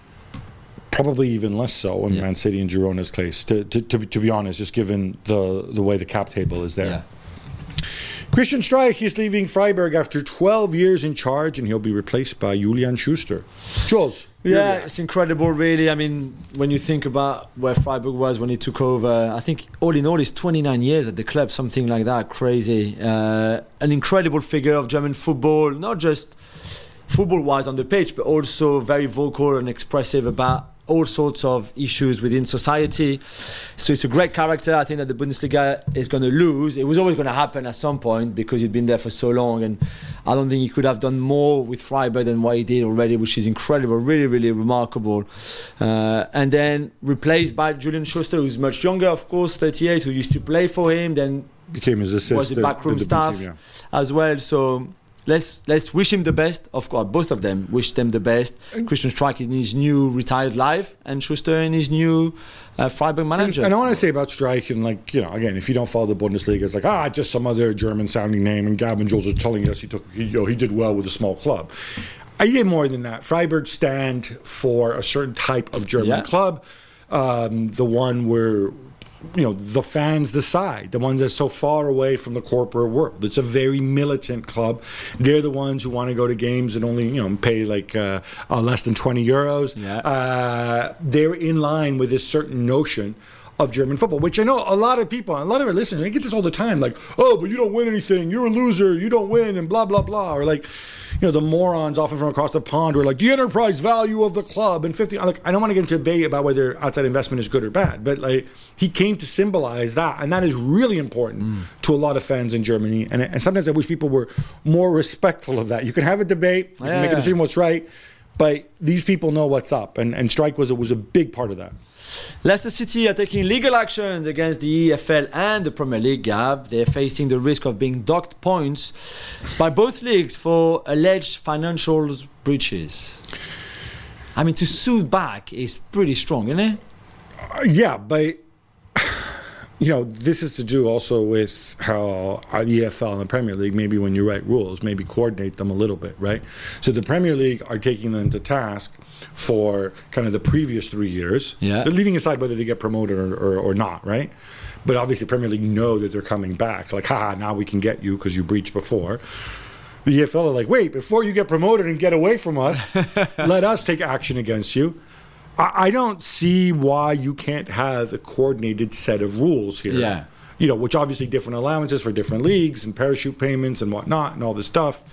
Probably even less so in Man City and Girona's case, to be honest, just given the way the cap table is there. Yeah. Christian Streich is leaving Freiburg after 12 years in charge, and he'll be replaced by Julian Schuster. Jules? Yeah, it's incredible, really. I mean, when you think about where Freiburg was when he took over, I think all in all, it's 29 years at the club, something like that. Crazy. An incredible figure of German football, not just football-wise on the pitch, but also very vocal and expressive about all sorts of issues within society. So it's a great character. I think that the Bundesliga is going to lose. It was always going to happen at some point because he'd been there for so long, and I don't think he could have done more with Freiburg than what he did already, which is incredible, really, really remarkable. And then replaced by Julian Schuster, who's much younger, of course, 38, who used to play for him, then became his assistant, was the backroom staff as well. So Let's wish him the best. Of course, both of them wish them the best. Christian Streich in his new retired life, and Schuster in his new Freiburg manager. And I want to say about Streich, and again, if you don't follow the Bundesliga, it's like just some other German-sounding name. And Gab and Jules are telling us he did well with a small club. I did more than that. Freiburg stand for a certain type of German club, the one where the fans decide, the one that's so far away from the corporate world. It's a very militant club. They're the ones who want to go to games and only pay less than 20 euros. They're in line with this certain notion of German football, which I know a lot of people, a lot of our listeners, I get this all the time, like, oh, but you don't win anything, you're a loser, you don't win, and blah, blah, blah. Or like, the morons often from across the pond who are like, the enterprise value of the club, and 50, I don't want to get into a debate about whether outside investment is good or bad, but he came to symbolize that, and that is really important to a lot of fans in Germany, and sometimes I wish people were more respectful of that. You can have a debate, you can make a decision what's right, But these people know what's up, and strike was a big part of that. Leicester City are taking legal actions against the EFL and the Premier League, Gab. They're facing the risk of being docked points by both leagues for alleged financial breaches. I mean, to sue back is pretty strong, isn't it? Yeah, but this is to do also with how the EFL and the Premier League, maybe when you write rules, maybe coordinate them a little bit, right? So the Premier League are taking them to task for kind of the previous 3 years. Yeah. They're leaving aside whether they get promoted or not, right? But obviously, Premier League know that they're coming back. So like, haha, now we can get you because you breached before. The EFL are like, wait, before you get promoted and get away from us, let us take action against you. I don't see why you can't have a coordinated set of rules here. Yeah. Which obviously different allowances for different leagues and parachute payments and whatnot and all this stuff.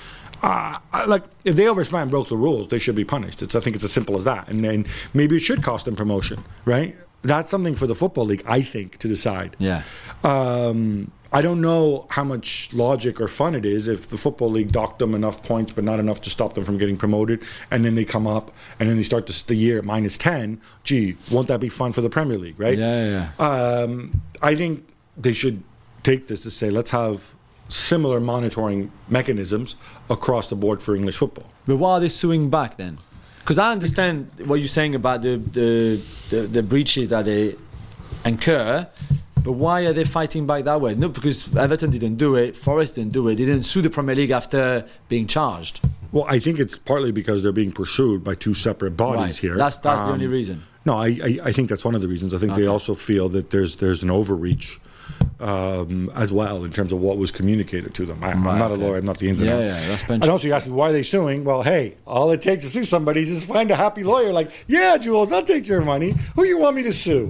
If they overspan and broke the rules, they should be punished. I think it's as simple as that. And maybe it should cost them promotion, right? That's something for the Football League, I think, to decide. Yeah. I don't know how much logic or fun it is if the Football League docked them enough points, but not enough to stop them from getting promoted, and then they come up, and then they start the year at -10. Gee, won't that be fun for the Premier League, right? Yeah. I think they should take this to say, let's have similar monitoring mechanisms across the board for English football. But why are they suing back then? Because I understand what you're saying about the breaches that they incur, but why are they fighting back that way? No, because Everton didn't do it, Forest didn't do it, they didn't sue the Premier League after being charged. Well, I think it's partly because they're being pursued by two separate bodies here. That's the only reason. No, I think that's one of the reasons. I think they also feel that there's an overreach as well in terms of what was communicated to them. I'm not a lawyer, I'm not the ins and outs. Yeah, that's and also you ask me, why are they suing? Well, hey, all it takes to sue somebody is just find a happy lawyer like, yeah, Jules, I'll take your money. Who you want me to sue?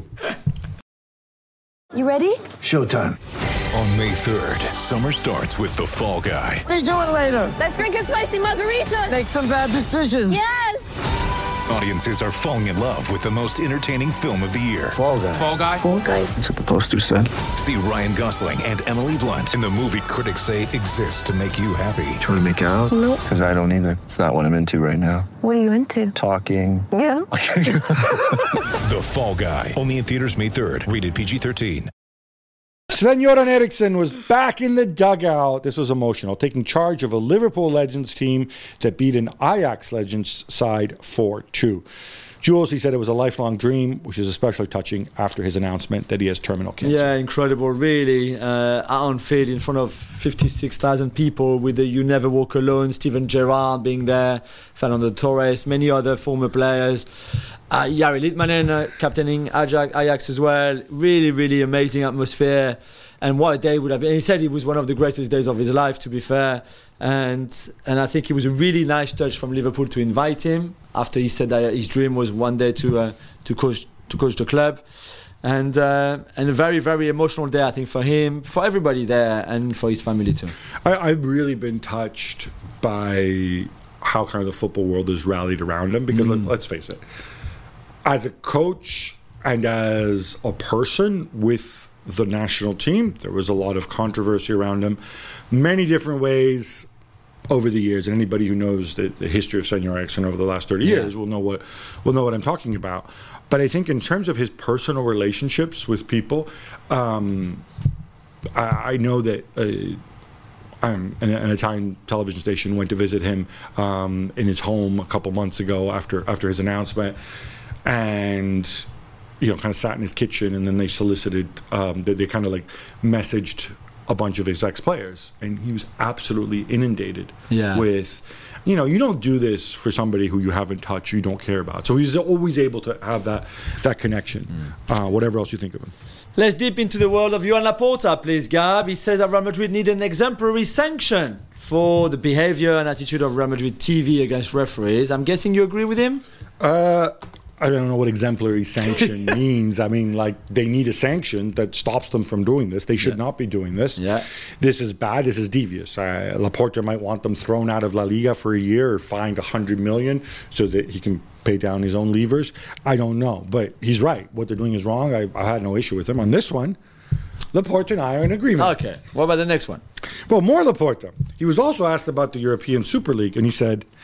You ready? Showtime. On May 3rd, summer starts with The Fall Guy. Let's do it later. Let's drink a spicy margarita. Make some bad decisions. Yes. Audiences are falling in love with the most entertaining film of the year. Fall Guy. Fall Guy? Fall guy. That's what the poster said. See Ryan Gosling and Emily Blunt in the movie critics say exists to make you happy. Trying to make it out? Nope. Because I don't either. It's not what I'm into right now. What are you into? Talking. Yeah. The Fall Guy. Only in theaters May 3rd. Rated PG-13. Sven-Göran Eriksson was back in the dugout. This was emotional, taking charge of a Liverpool Legends team that beat an Ajax Legends side 4-2. Jules, he said it was a lifelong dream, which is especially touching after his announcement that he has terminal cancer. Yeah, incredible, really. Out on field in front of 56,000 people with the You Never Walk Alone, Steven Gerrard being there, Fernando Torres, many other former players. Jari Litmanen captaining Ajax as well. Really, really amazing atmosphere. And what a day would have been. He said it was one of the greatest days of his life, to be fair. And I think it was a really nice touch from Liverpool to invite him after he said that his dream was one day to coach the club. And a very, very emotional day, I think, for him, for everybody there, and for his family too. I've really been touched by how kind of the football world has rallied around him because let's face it, as a coach and as a person with the national team, there was a lot of controversy around him, many different ways over the years. And anybody who knows the history of Sven-Göran Eriksson over the last 30 years will know what I'm talking about. But I think in terms of his personal relationships with people, I know that an Italian television station went to visit him in his home a couple months ago after his announcement, and kind of sat in his kitchen, and then they solicited, they kind of like messaged a bunch of his ex-players, and he was absolutely inundated with, you don't do this for somebody who you haven't touched, you don't care about. So he's always able to have that connection, whatever else you think of him. Let's dip into the world of Joan Laporta, please, Gab. He says that Real Madrid need an exemplary sanction for the behavior and attitude of Real Madrid TV against referees. I'm guessing you agree with him? I don't know what exemplary sanction means. I mean, like, they need a sanction that stops them from doing this. They should not be doing this. Yeah. This is bad. This is devious. Laporta might want them thrown out of La Liga for a year or fined 100 million so that he can pay down his own levers. I don't know. But he's right. What they're doing is wrong. I had no issue with him. On this one, Laporta and I are in agreement. Okay. What about the next one? Well, more Laporta. He was also asked about the European Super League, and he said,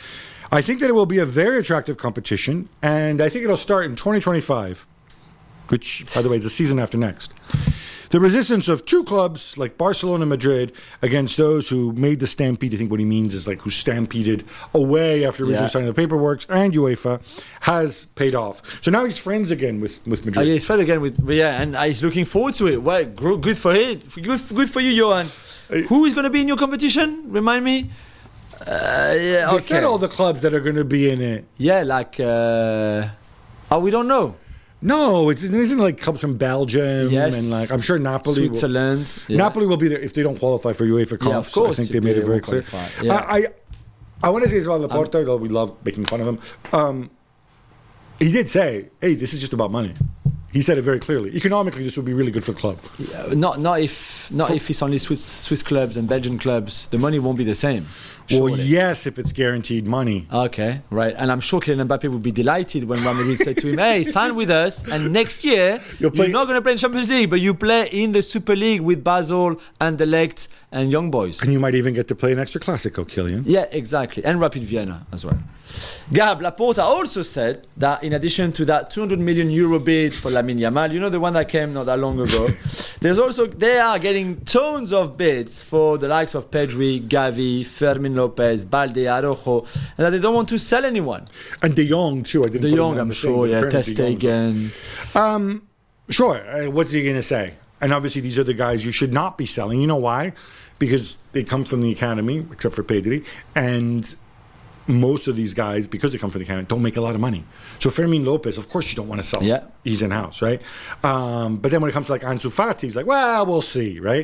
I think that it will be a very attractive competition, and I think it'll start in 2025, which, by the way, is the season after next. The resistance of two clubs like Barcelona and Madrid against those who made the stampede, I think what he means is like who stampeded away after originally signing the paperwork, and UEFA has paid off. So now he's friends again with Madrid. He's friends again and he's looking forward to it. Well, good for him. Good for you, Johan. Who is going to be in your competition? Remind me. They said all the clubs that are going to be in it. Yeah, like we don't know. No, it isn't like clubs from Belgium and like I'm sure Napoli, Switzerland. Napoli will be there if they don't qualify for UEFA Cups. Yeah, of course. I think they made it very clear. Yeah. I want to say as well, Laporta, though we love making fun of him. He did say, "Hey, this is just about money." He said it very clearly. Economically, this would be really good for the club. Not if it's only Swiss clubs and Belgian clubs. The money won't be the same. Well, yes, if it's guaranteed money. Okay, right. And I'm sure Kylian Mbappe would be delighted when Real Madrid said to him, "Hey, sign with us, and next year you're not going to play in Champions League, but you play in the Super League with Basel, Anderlecht, and Young Boys." And you might even get to play an Extra Clasico, Kylian. Yeah, exactly. And Rapid Vienna as well. Gab, Laporta also said that in addition to that 200 million euro bid for Lamine Yamal, you know, the one that came not that long ago, they are getting tons of bids for the likes of Pedri, Gavi, Fermin Lopez, Balde, Araujo, and that they don't want to sell anyone. And De Jong too. De Jong, I'm sure, Ter Stegen. Sure. What's he going to say? And obviously these are the guys you should not be selling. You know why? Because they come from the academy, except for Pedri, and most of these guys, because they come from the academy, don't make a lot of money. So Fermin Lopez, of course you don't want to sell him. Yeah. He's in-house, right? But then when it comes to like Ansu Fati, he's like, well, we'll see, right?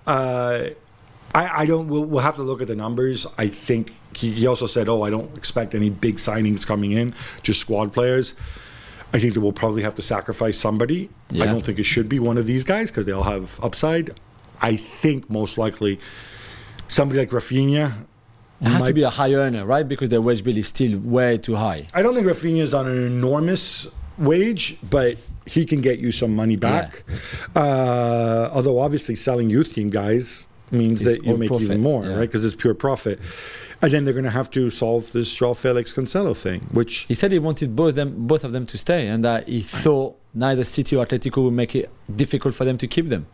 We'll have to look at the numbers. I think he also said, I don't expect any big signings coming in, just squad players. I think that we'll probably have to sacrifice somebody. Yeah. I don't think it should be one of these guys because they all have upside. I think most likely somebody like Rafinha. It has to be a high earner, right? Because their wage bill is still way too high. I don't think Rafinha is on an enormous wage, but he can get you some money back. Yeah. Although obviously selling youth team guys means that you make profit, even more, right? Because it's pure profit. And then they're going to have to solve this João Felix Cancelo thing, which he said he wanted both of them to stay, and that he thought neither City or Atletico would make it difficult for them to keep them.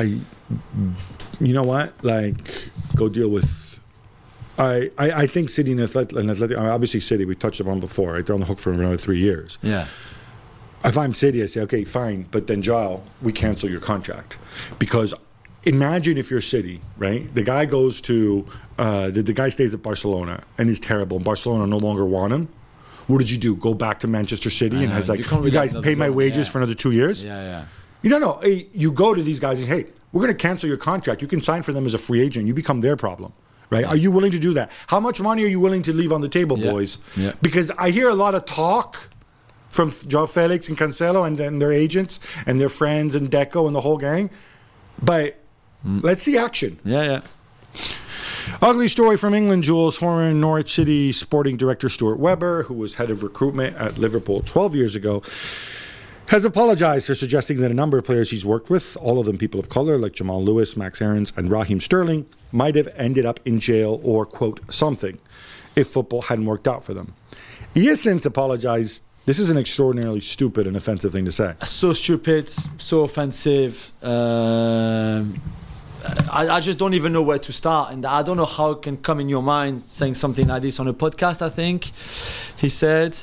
You know what? Like, go deal with. I think City and Atletico, obviously City, we touched upon before, right? They're on the hook for another 3 years. Yeah. If I'm City, I say, okay, fine, but then João, we cancel your contract. Because imagine if you're City, right? The guy goes to, the guy stays at Barcelona and is terrible, and Barcelona no longer want him. What did you do? Go back to Manchester City and has like, you guys pay my wages for another 2 years? Yeah. You don't know. Hey, you go to these guys and, hey, we're going to cancel your contract. You can sign for them as a free agent. You become their problem. Right? Yeah. Are you willing to do that? How much money are you willing to leave on the table, boys? Yeah. Because I hear a lot of talk from João Felix and Cancelo and then their agents and their friends and Deco and the whole gang. But let's see action. Yeah. Ugly story from England, Jules. Former Norwich City sporting director Stuart Webber, who was head of recruitment at Liverpool 12 years ago, has apologized for suggesting that a number of players he's worked with, all of them people of color like Jamal Lewis, Max Aarons, and Raheem Sterling, might have ended up in jail or, quote, something, if football hadn't worked out for them. He has since apologized. This is an extraordinarily stupid and offensive thing to say. So stupid, so offensive. I just don't even know where to start. And I don't know how it can come in your mind saying something like this on a podcast, I think. He said...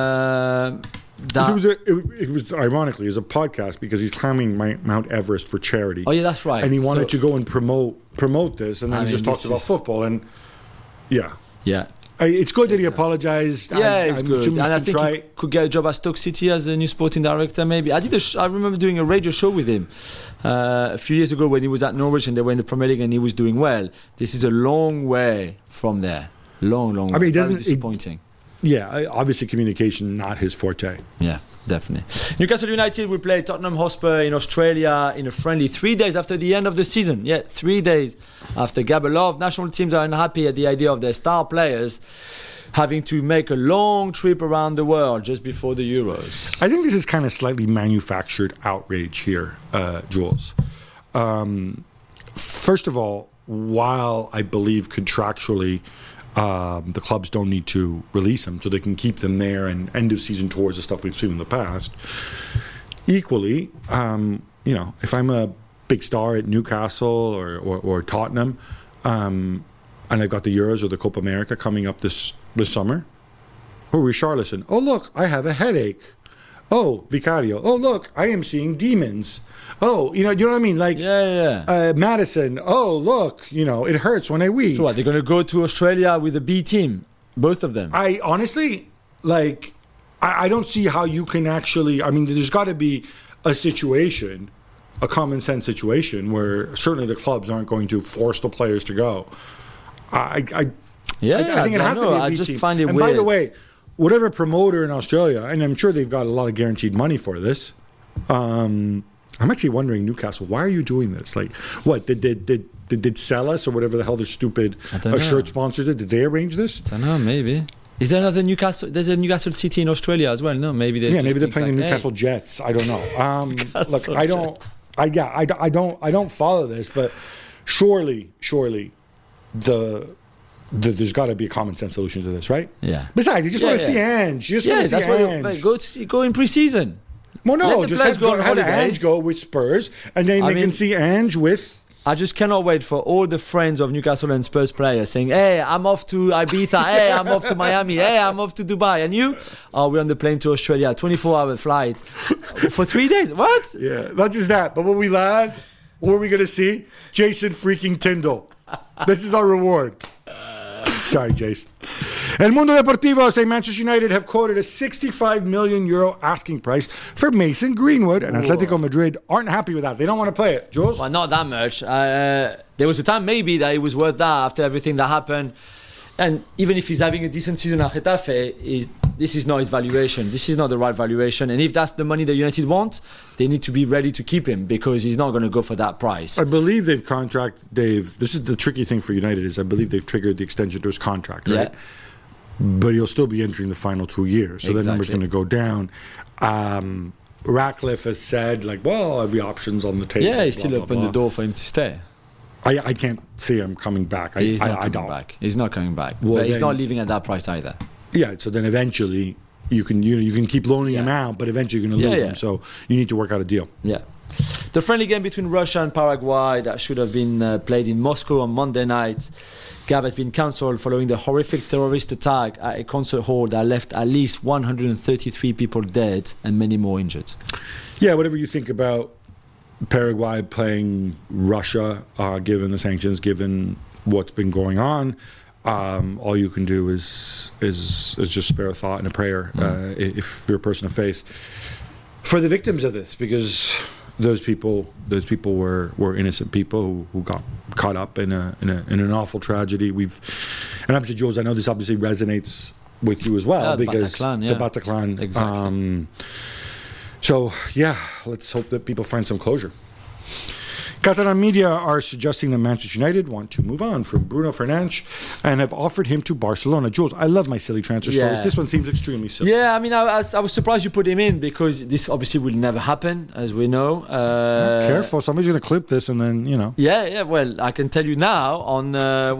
It was ironically, it was a podcast because he's climbing Mount Everest for charity. Oh yeah, that's right. And he wanted to go and promote this, and then he just talks about football. And yeah. It's good that he apologized. Yeah, it's good. And I think he could get a job at Stoke City as a new sporting director. Maybe I remember doing a radio show with him a few years ago when he was at Norwich and they were in the Premier League and he was doing well. This is a long way from there. Long way. I mean, very disappointing. Yeah, obviously communication not his forte. Yeah, definitely. Newcastle United will play Tottenham Hotspur in Australia in a friendly 3 days after the end of the season. Yeah, 3 days after Gabba. A lot of national teams are unhappy at the idea of their star players having to make a long trip around the world just before the Euros. I think this is kind of slightly manufactured outrage here, Jules. First of all, while I believe contractually the clubs don't need to release them, so they can keep them there and end of season tours, the stuff we've seen in the past. Equally, if I'm a big star at Newcastle or Tottenham, and I've got the Euros or the Copa America coming up this summer, or Richarlison, oh look, I have a headache. Oh, Vicario, oh look, I am seeing demons. Oh, you know what I mean? Like, Madison, oh look, it hurts when I wee. So what, they're going to go to Australia with the B team, both of them? I honestly, I don't see how you can actually, there's got to be a situation, a common sense situation, where certainly the clubs aren't going to force the players to go. I think it has to be a B I just team. find it and weird. By the way, whatever promoter in Australia, and I'm sure they've got a lot of guaranteed money for this, I'm actually wondering, Newcastle, why are you doing this? Like, what, did sell us or whatever the hell their stupid shirt sponsor did they arrange this? I don't know, maybe. Is there another Newcastle? There's a Newcastle City in Australia as well. No, maybe they're playing the Newcastle Jets. I don't know. Look, I don't follow this, but surely there's got to be a common sense solution to this, right? Yeah. Besides, you just want to see Ange. You just want to see Ange. Go in pre-season. Well, no, just have Ange go with Spurs, and then they can see Ange with. I just cannot wait for all the friends of Newcastle and Spurs players saying, hey, I'm off to Ibiza, hey, I'm off to Miami, hey, I'm off to Dubai. And you? Oh, we're on the plane to Australia, 24-hour flight for 3 days. What? Yeah, not just that, but when we land, what are we going to see? Jason freaking Tyndall. This is our reward. Sorry, Jace. El Mundo Deportivo say Manchester United have quoted a €65 million asking price for Mason Greenwood, and Atletico Madrid aren't happy with that. They don't want to play it. Jules? Well, not that much. There was a time maybe that it was worth that after everything that happened. And even if he's having a decent season at Getafe, this is not his valuation. This is not the right valuation. And if that's the money that United want, they need to be ready to keep him because he's not going to go for that price. I believe this is the tricky thing for United is I believe they've triggered the extension to his contract, right? Yeah. But he'll still be entering the final 2 years. So the number's going to go down. Ratcliffe has said, every option's on the table. Yeah, he still opened the door for him to stay. I can't see him coming back. He's not coming back. He's not coming back. Well, but he's not leaving at that price either. Yeah, so then eventually you can keep loaning him out, but eventually you're going to lose him. So you need to work out a deal. Yeah. The friendly game between Russia and Paraguay that should have been played in Moscow on Monday night, Gav, has been cancelled following the horrific terrorist attack at a concert hall that left at least 133 people dead and many more injured. Yeah, whatever you think about Paraguay playing Russia, given the sanctions, given what's been going on, all you can do is just spare a thought and a prayer if you're a person of faith for the victims of this, because those people were innocent people who got caught up in an awful tragedy. And obviously, Jules, I know this obviously resonates with you as well, because Bataclan, the Bataclan. Exactly. So, let's hope that people find some closure. Catalan media are suggesting that Manchester United want to move on from Bruno Fernandes and have offered him to Barcelona. Jules, I love my silly transfer stories. This one seems extremely silly. Yeah, I mean, I was surprised you put him in because this obviously will never happen, as we know. Careful, somebody's going to clip this and then, Yeah, well, I can tell you now on,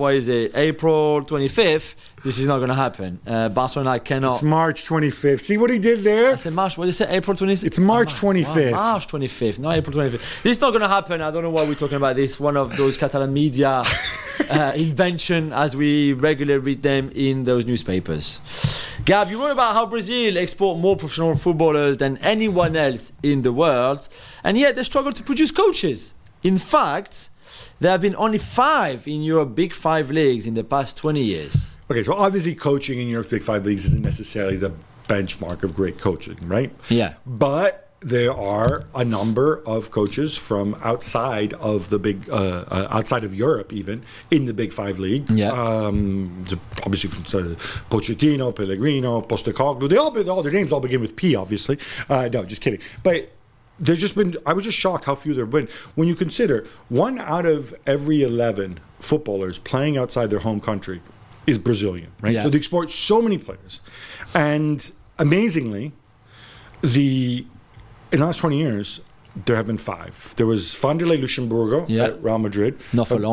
April 25th, this is not going to happen. Barcelona cannot... It's March 25th. See what he did there? I said March. What did you say? April 26th? It's March 25th. Wow, March 25th, not April 25th. This is not going to happen. I don't know why we're talking about this. One of those Catalan media invention, as we regularly read them in those newspapers. Gab, you wrote about how Brazil export more professional footballers than anyone else in the world, and yet they struggle to produce coaches. In fact, there have been only 5 in Europe's Big 5 leagues in the past 20 years. Okay, so obviously coaching in Europe's Big 5 leagues isn't necessarily the benchmark of great coaching, right? Yeah. But there are a number of coaches from outside of the big, outside of Europe even, in the Big 5 league. Yeah. Obviously from Pochettino, Pellegrino, Postecoglou. All their names all begin with P, obviously. No, just kidding. But there's just been, I was just shocked how few there have been. When you consider 1 out of every 11 footballers playing outside their home country is Brazilian, right? Yeah. So they export so many players. And amazingly, in the last 20 years, there have been 5. There was Vanderlei Luxemburgo at Real Madrid. Not for long.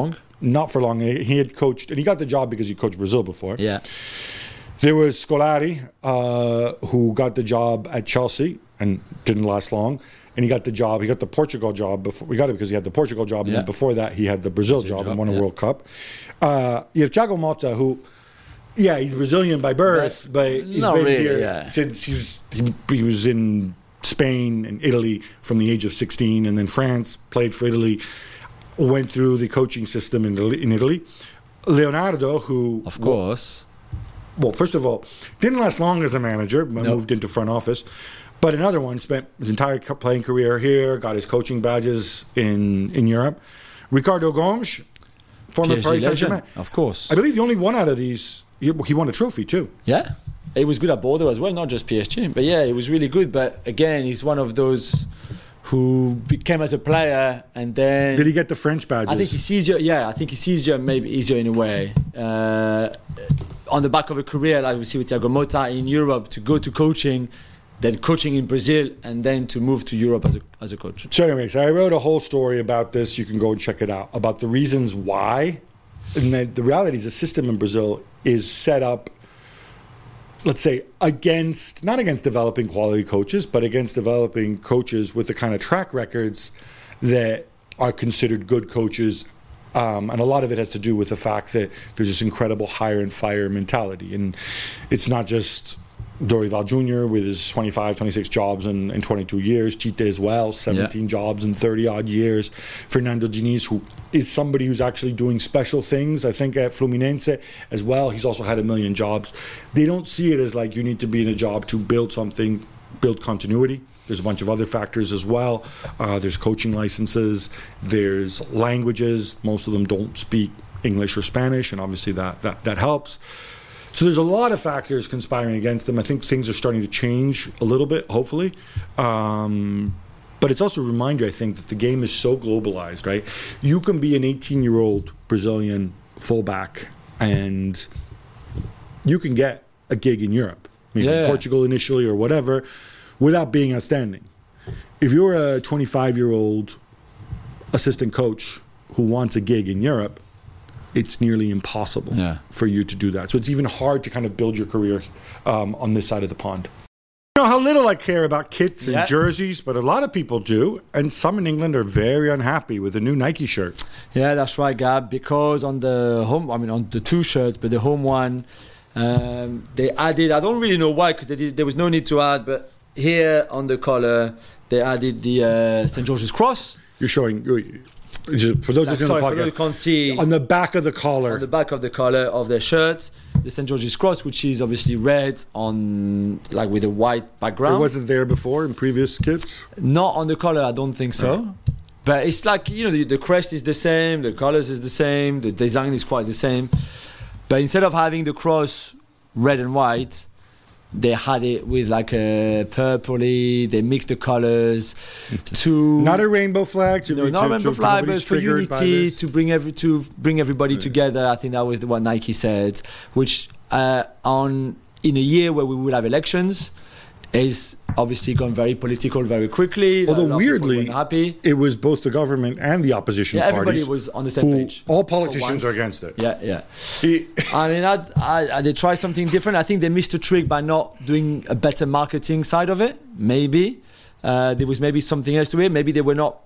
not for long. He had coached, and he got the job because he coached Brazil before. Yeah. There was Scolari, who got the job at Chelsea and didn't last long. And he got the job. He got the Portugal job before. We got it because he had the Portugal job, and then before that, he had the Brazil job and won a World Cup. You have Thiago Motta, who, he's Brazilian by birth, but he's been here since he was in Spain and Italy from the age of 16, and then France, played for Italy, went through the coaching system in Italy. Leonardo, who, of course, well, first of all, didn't last long as a manager, but moved into front office. But another one, spent his entire playing career here, got his coaching badges in Europe. Ricardo Gomes, former Paris Saint-Germain. Of course. I believe the only one out of these, he won a trophy too. Yeah. He was good at Bordeaux as well, not just PSG. But he was really good. But again, he's one of those who became as a player and then... Did he get the French badges? I think it's easier, I think it's easier, maybe easier in a way. On the back of a career, like we see with Thiago Motta in Europe, to go to coaching, then coaching in Brazil, and then to move to Europe as a coach. So anyways, I wrote a whole story about this. You can go and check it out, about the reasons why. And the reality is the system in Brazil is set up, let's say, not against developing quality coaches, but against developing coaches with the kind of track records that are considered good coaches. And a lot of it has to do with the fact that there's this incredible hire and fire mentality. And it's not just Dorival Jr. with his 25, 26 jobs in 22 years. Tite as well, 17 jobs in 30-odd years. Fernando Diniz, who is somebody who's actually doing special things, I think, at Fluminense as well. He's also had 1 million jobs. They don't see it as like you need to be in a job to build something, build continuity. There's a bunch of other factors as well. There's coaching licenses. There's languages. Most of them don't speak English or Spanish, and obviously that helps. So there's a lot of factors conspiring against them. I think things are starting to change a little bit, hopefully. But it's also a reminder, I think, that the game is so globalized, right? You can be an 18-year-old Brazilian fullback, and you can get a gig in Europe, maybe in Portugal initially or whatever, without being outstanding. If you're a 25-year-old assistant coach who wants a gig in Europe, it's nearly impossible for you to do that. So it's even hard to kind of build your career on this side of the pond. You know how little I care about kits and jerseys, but a lot of people do. And some in England are very unhappy with the new Nike shirt. Yeah, that's right, Gab. Because on the two shirts, but the home one, they added, I don't really know why, because there was no need to add, but here on the collar, they added the St. George's Cross. You're showing... For those who can't see, on the back of the collar. On the back of the collar of their shirt, the St. George's Cross, which is obviously red on, like, with a white background. It wasn't there before in previous kits? Not on the collar, I don't think so. Right. But it's like, the crest is the same, the colors is the same, the design is quite the same. But instead of having the cross red and white, they had it with like a purpley. They mixed the colors to not a rainbow flag. Not a rainbow flag, but for unity, to bring everybody together. I think that was what Nike said. Which in a year where we will have elections, is obviously gone very political very quickly. Although weirdly, it was both the government and the opposition parties. Everybody was on the same page. All politicians are against it. Yeah. I mean, they tried something different. I think they missed a trick by not doing a better marketing side of it. Maybe there was maybe something else to it. Maybe they were not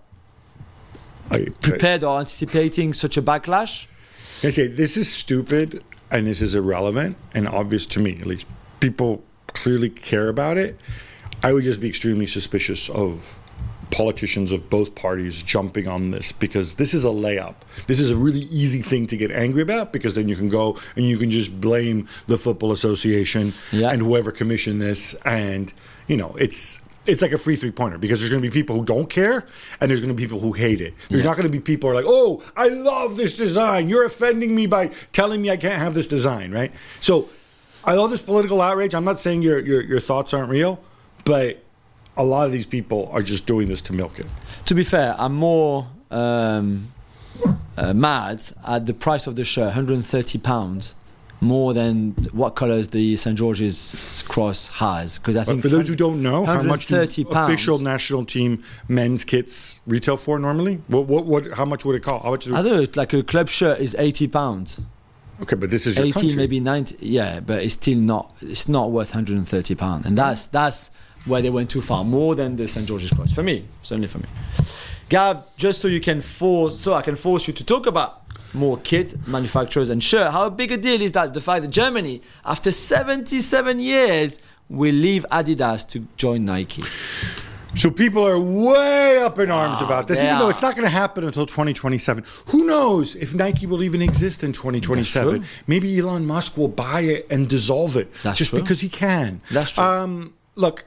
prepared or anticipating such a backlash. I say this is stupid and this is irrelevant and obvious to me, at least. People clearly care about it. I would just be extremely suspicious of politicians of both parties jumping on this, because this is a layup. This is a really easy thing to get angry about, because then you can go and you can just blame the Football Association and whoever commissioned this, and it's like a free three-pointer, because there's going to be people who don't care and there's going to be people who hate it. There's not going to be people who are like, oh, I love this design. You're offending me by telling me I can't have this design, right? So I love this political outrage. I'm not saying your thoughts aren't real, but a lot of these people are just doing this to milk it. To be fair, I'm more mad at the price of the shirt, £130, more than what colours the St. George's Cross has. Because I think for those who don't know, how much do £130 official national team men's kits retail for normally? What? How much would it cost? How much? I don't know, like a club shirt is £80. Okay, but this is your 80, country. maybe 90. Yeah, but it's still not. It's not worth £130, and that's where they went too far, more than the St. George's Cross. For me, certainly for me. Gab, just so I can force you to talk about more kit manufacturers and shirt. How big a deal is that? The fact that Germany, after 77 years, will leave Adidas to join Nike. So people are way up in arms about this, even though are. it's not going to happen until 2027. Who knows if Nike will even exist in 2027? Maybe Elon Musk will buy it and dissolve it just because he can. That's true. Look,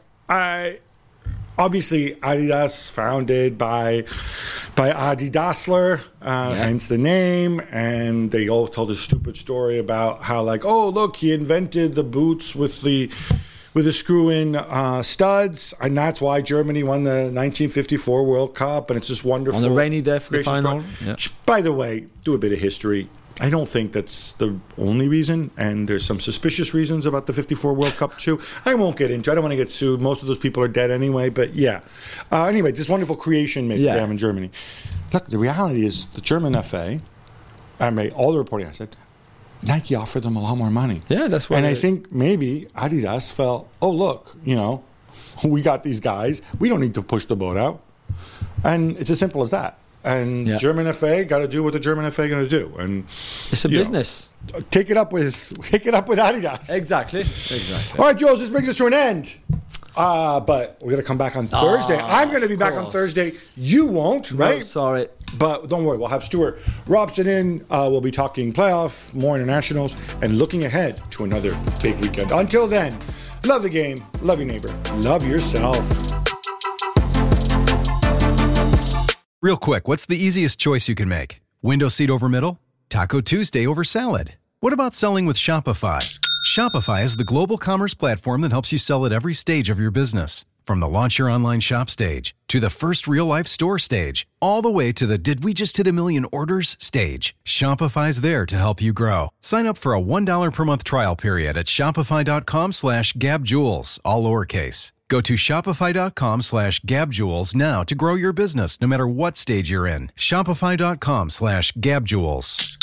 obviously Adidas founded by Adi Dassler, hence the name, and they all told a stupid story about how look, he invented the boots with the screw-in studs, and that's why Germany won the 1954 World Cup, and it's just wonderful. On a rainy day for the final. Yeah. By the way, do a bit of history. I don't think that's the only reason, and there's some suspicious reasons about the 54 World Cup too. I won't get into it. I don't want to get sued. Most of those people are dead anyway, but yeah. Anyway, this wonderful creation made for them in Germany. Look, the reality is the German FA, all the reporting I said, Nike offered them a lot more money. Yeah, that's why. And I think maybe Adidas felt, oh, look, we got these guys. We don't need to push the boat out. And it's as simple as that. And German FA got to do what the German FA going to do. And it's a business. Take it up with Adidas. Exactly. All right, Jules, this brings us to an end. But we're going to come back on Thursday. I'm going to be back on Thursday. You won't, right? No, sorry. But don't worry, we'll have Stuart Robson in. We'll be talking playoff, more internationals, and looking ahead to another big weekend. Until then, love the game, love your neighbor, love yourself. Real quick, what's the easiest choice you can make? Window seat over middle? Taco Tuesday over salad? What about selling with Shopify? Shopify is the global commerce platform that helps you sell at every stage of your business. From the launch your online shop stage, to the first real-life store stage, all the way to the did we just hit a million orders stage. Shopify's there to help you grow. Sign up for a $1 per month trial period at shopify.com/gabjules, all lowercase. Go to shopify.com/gabjules now to grow your business no matter what stage you're in. Shopify.com/gabjules.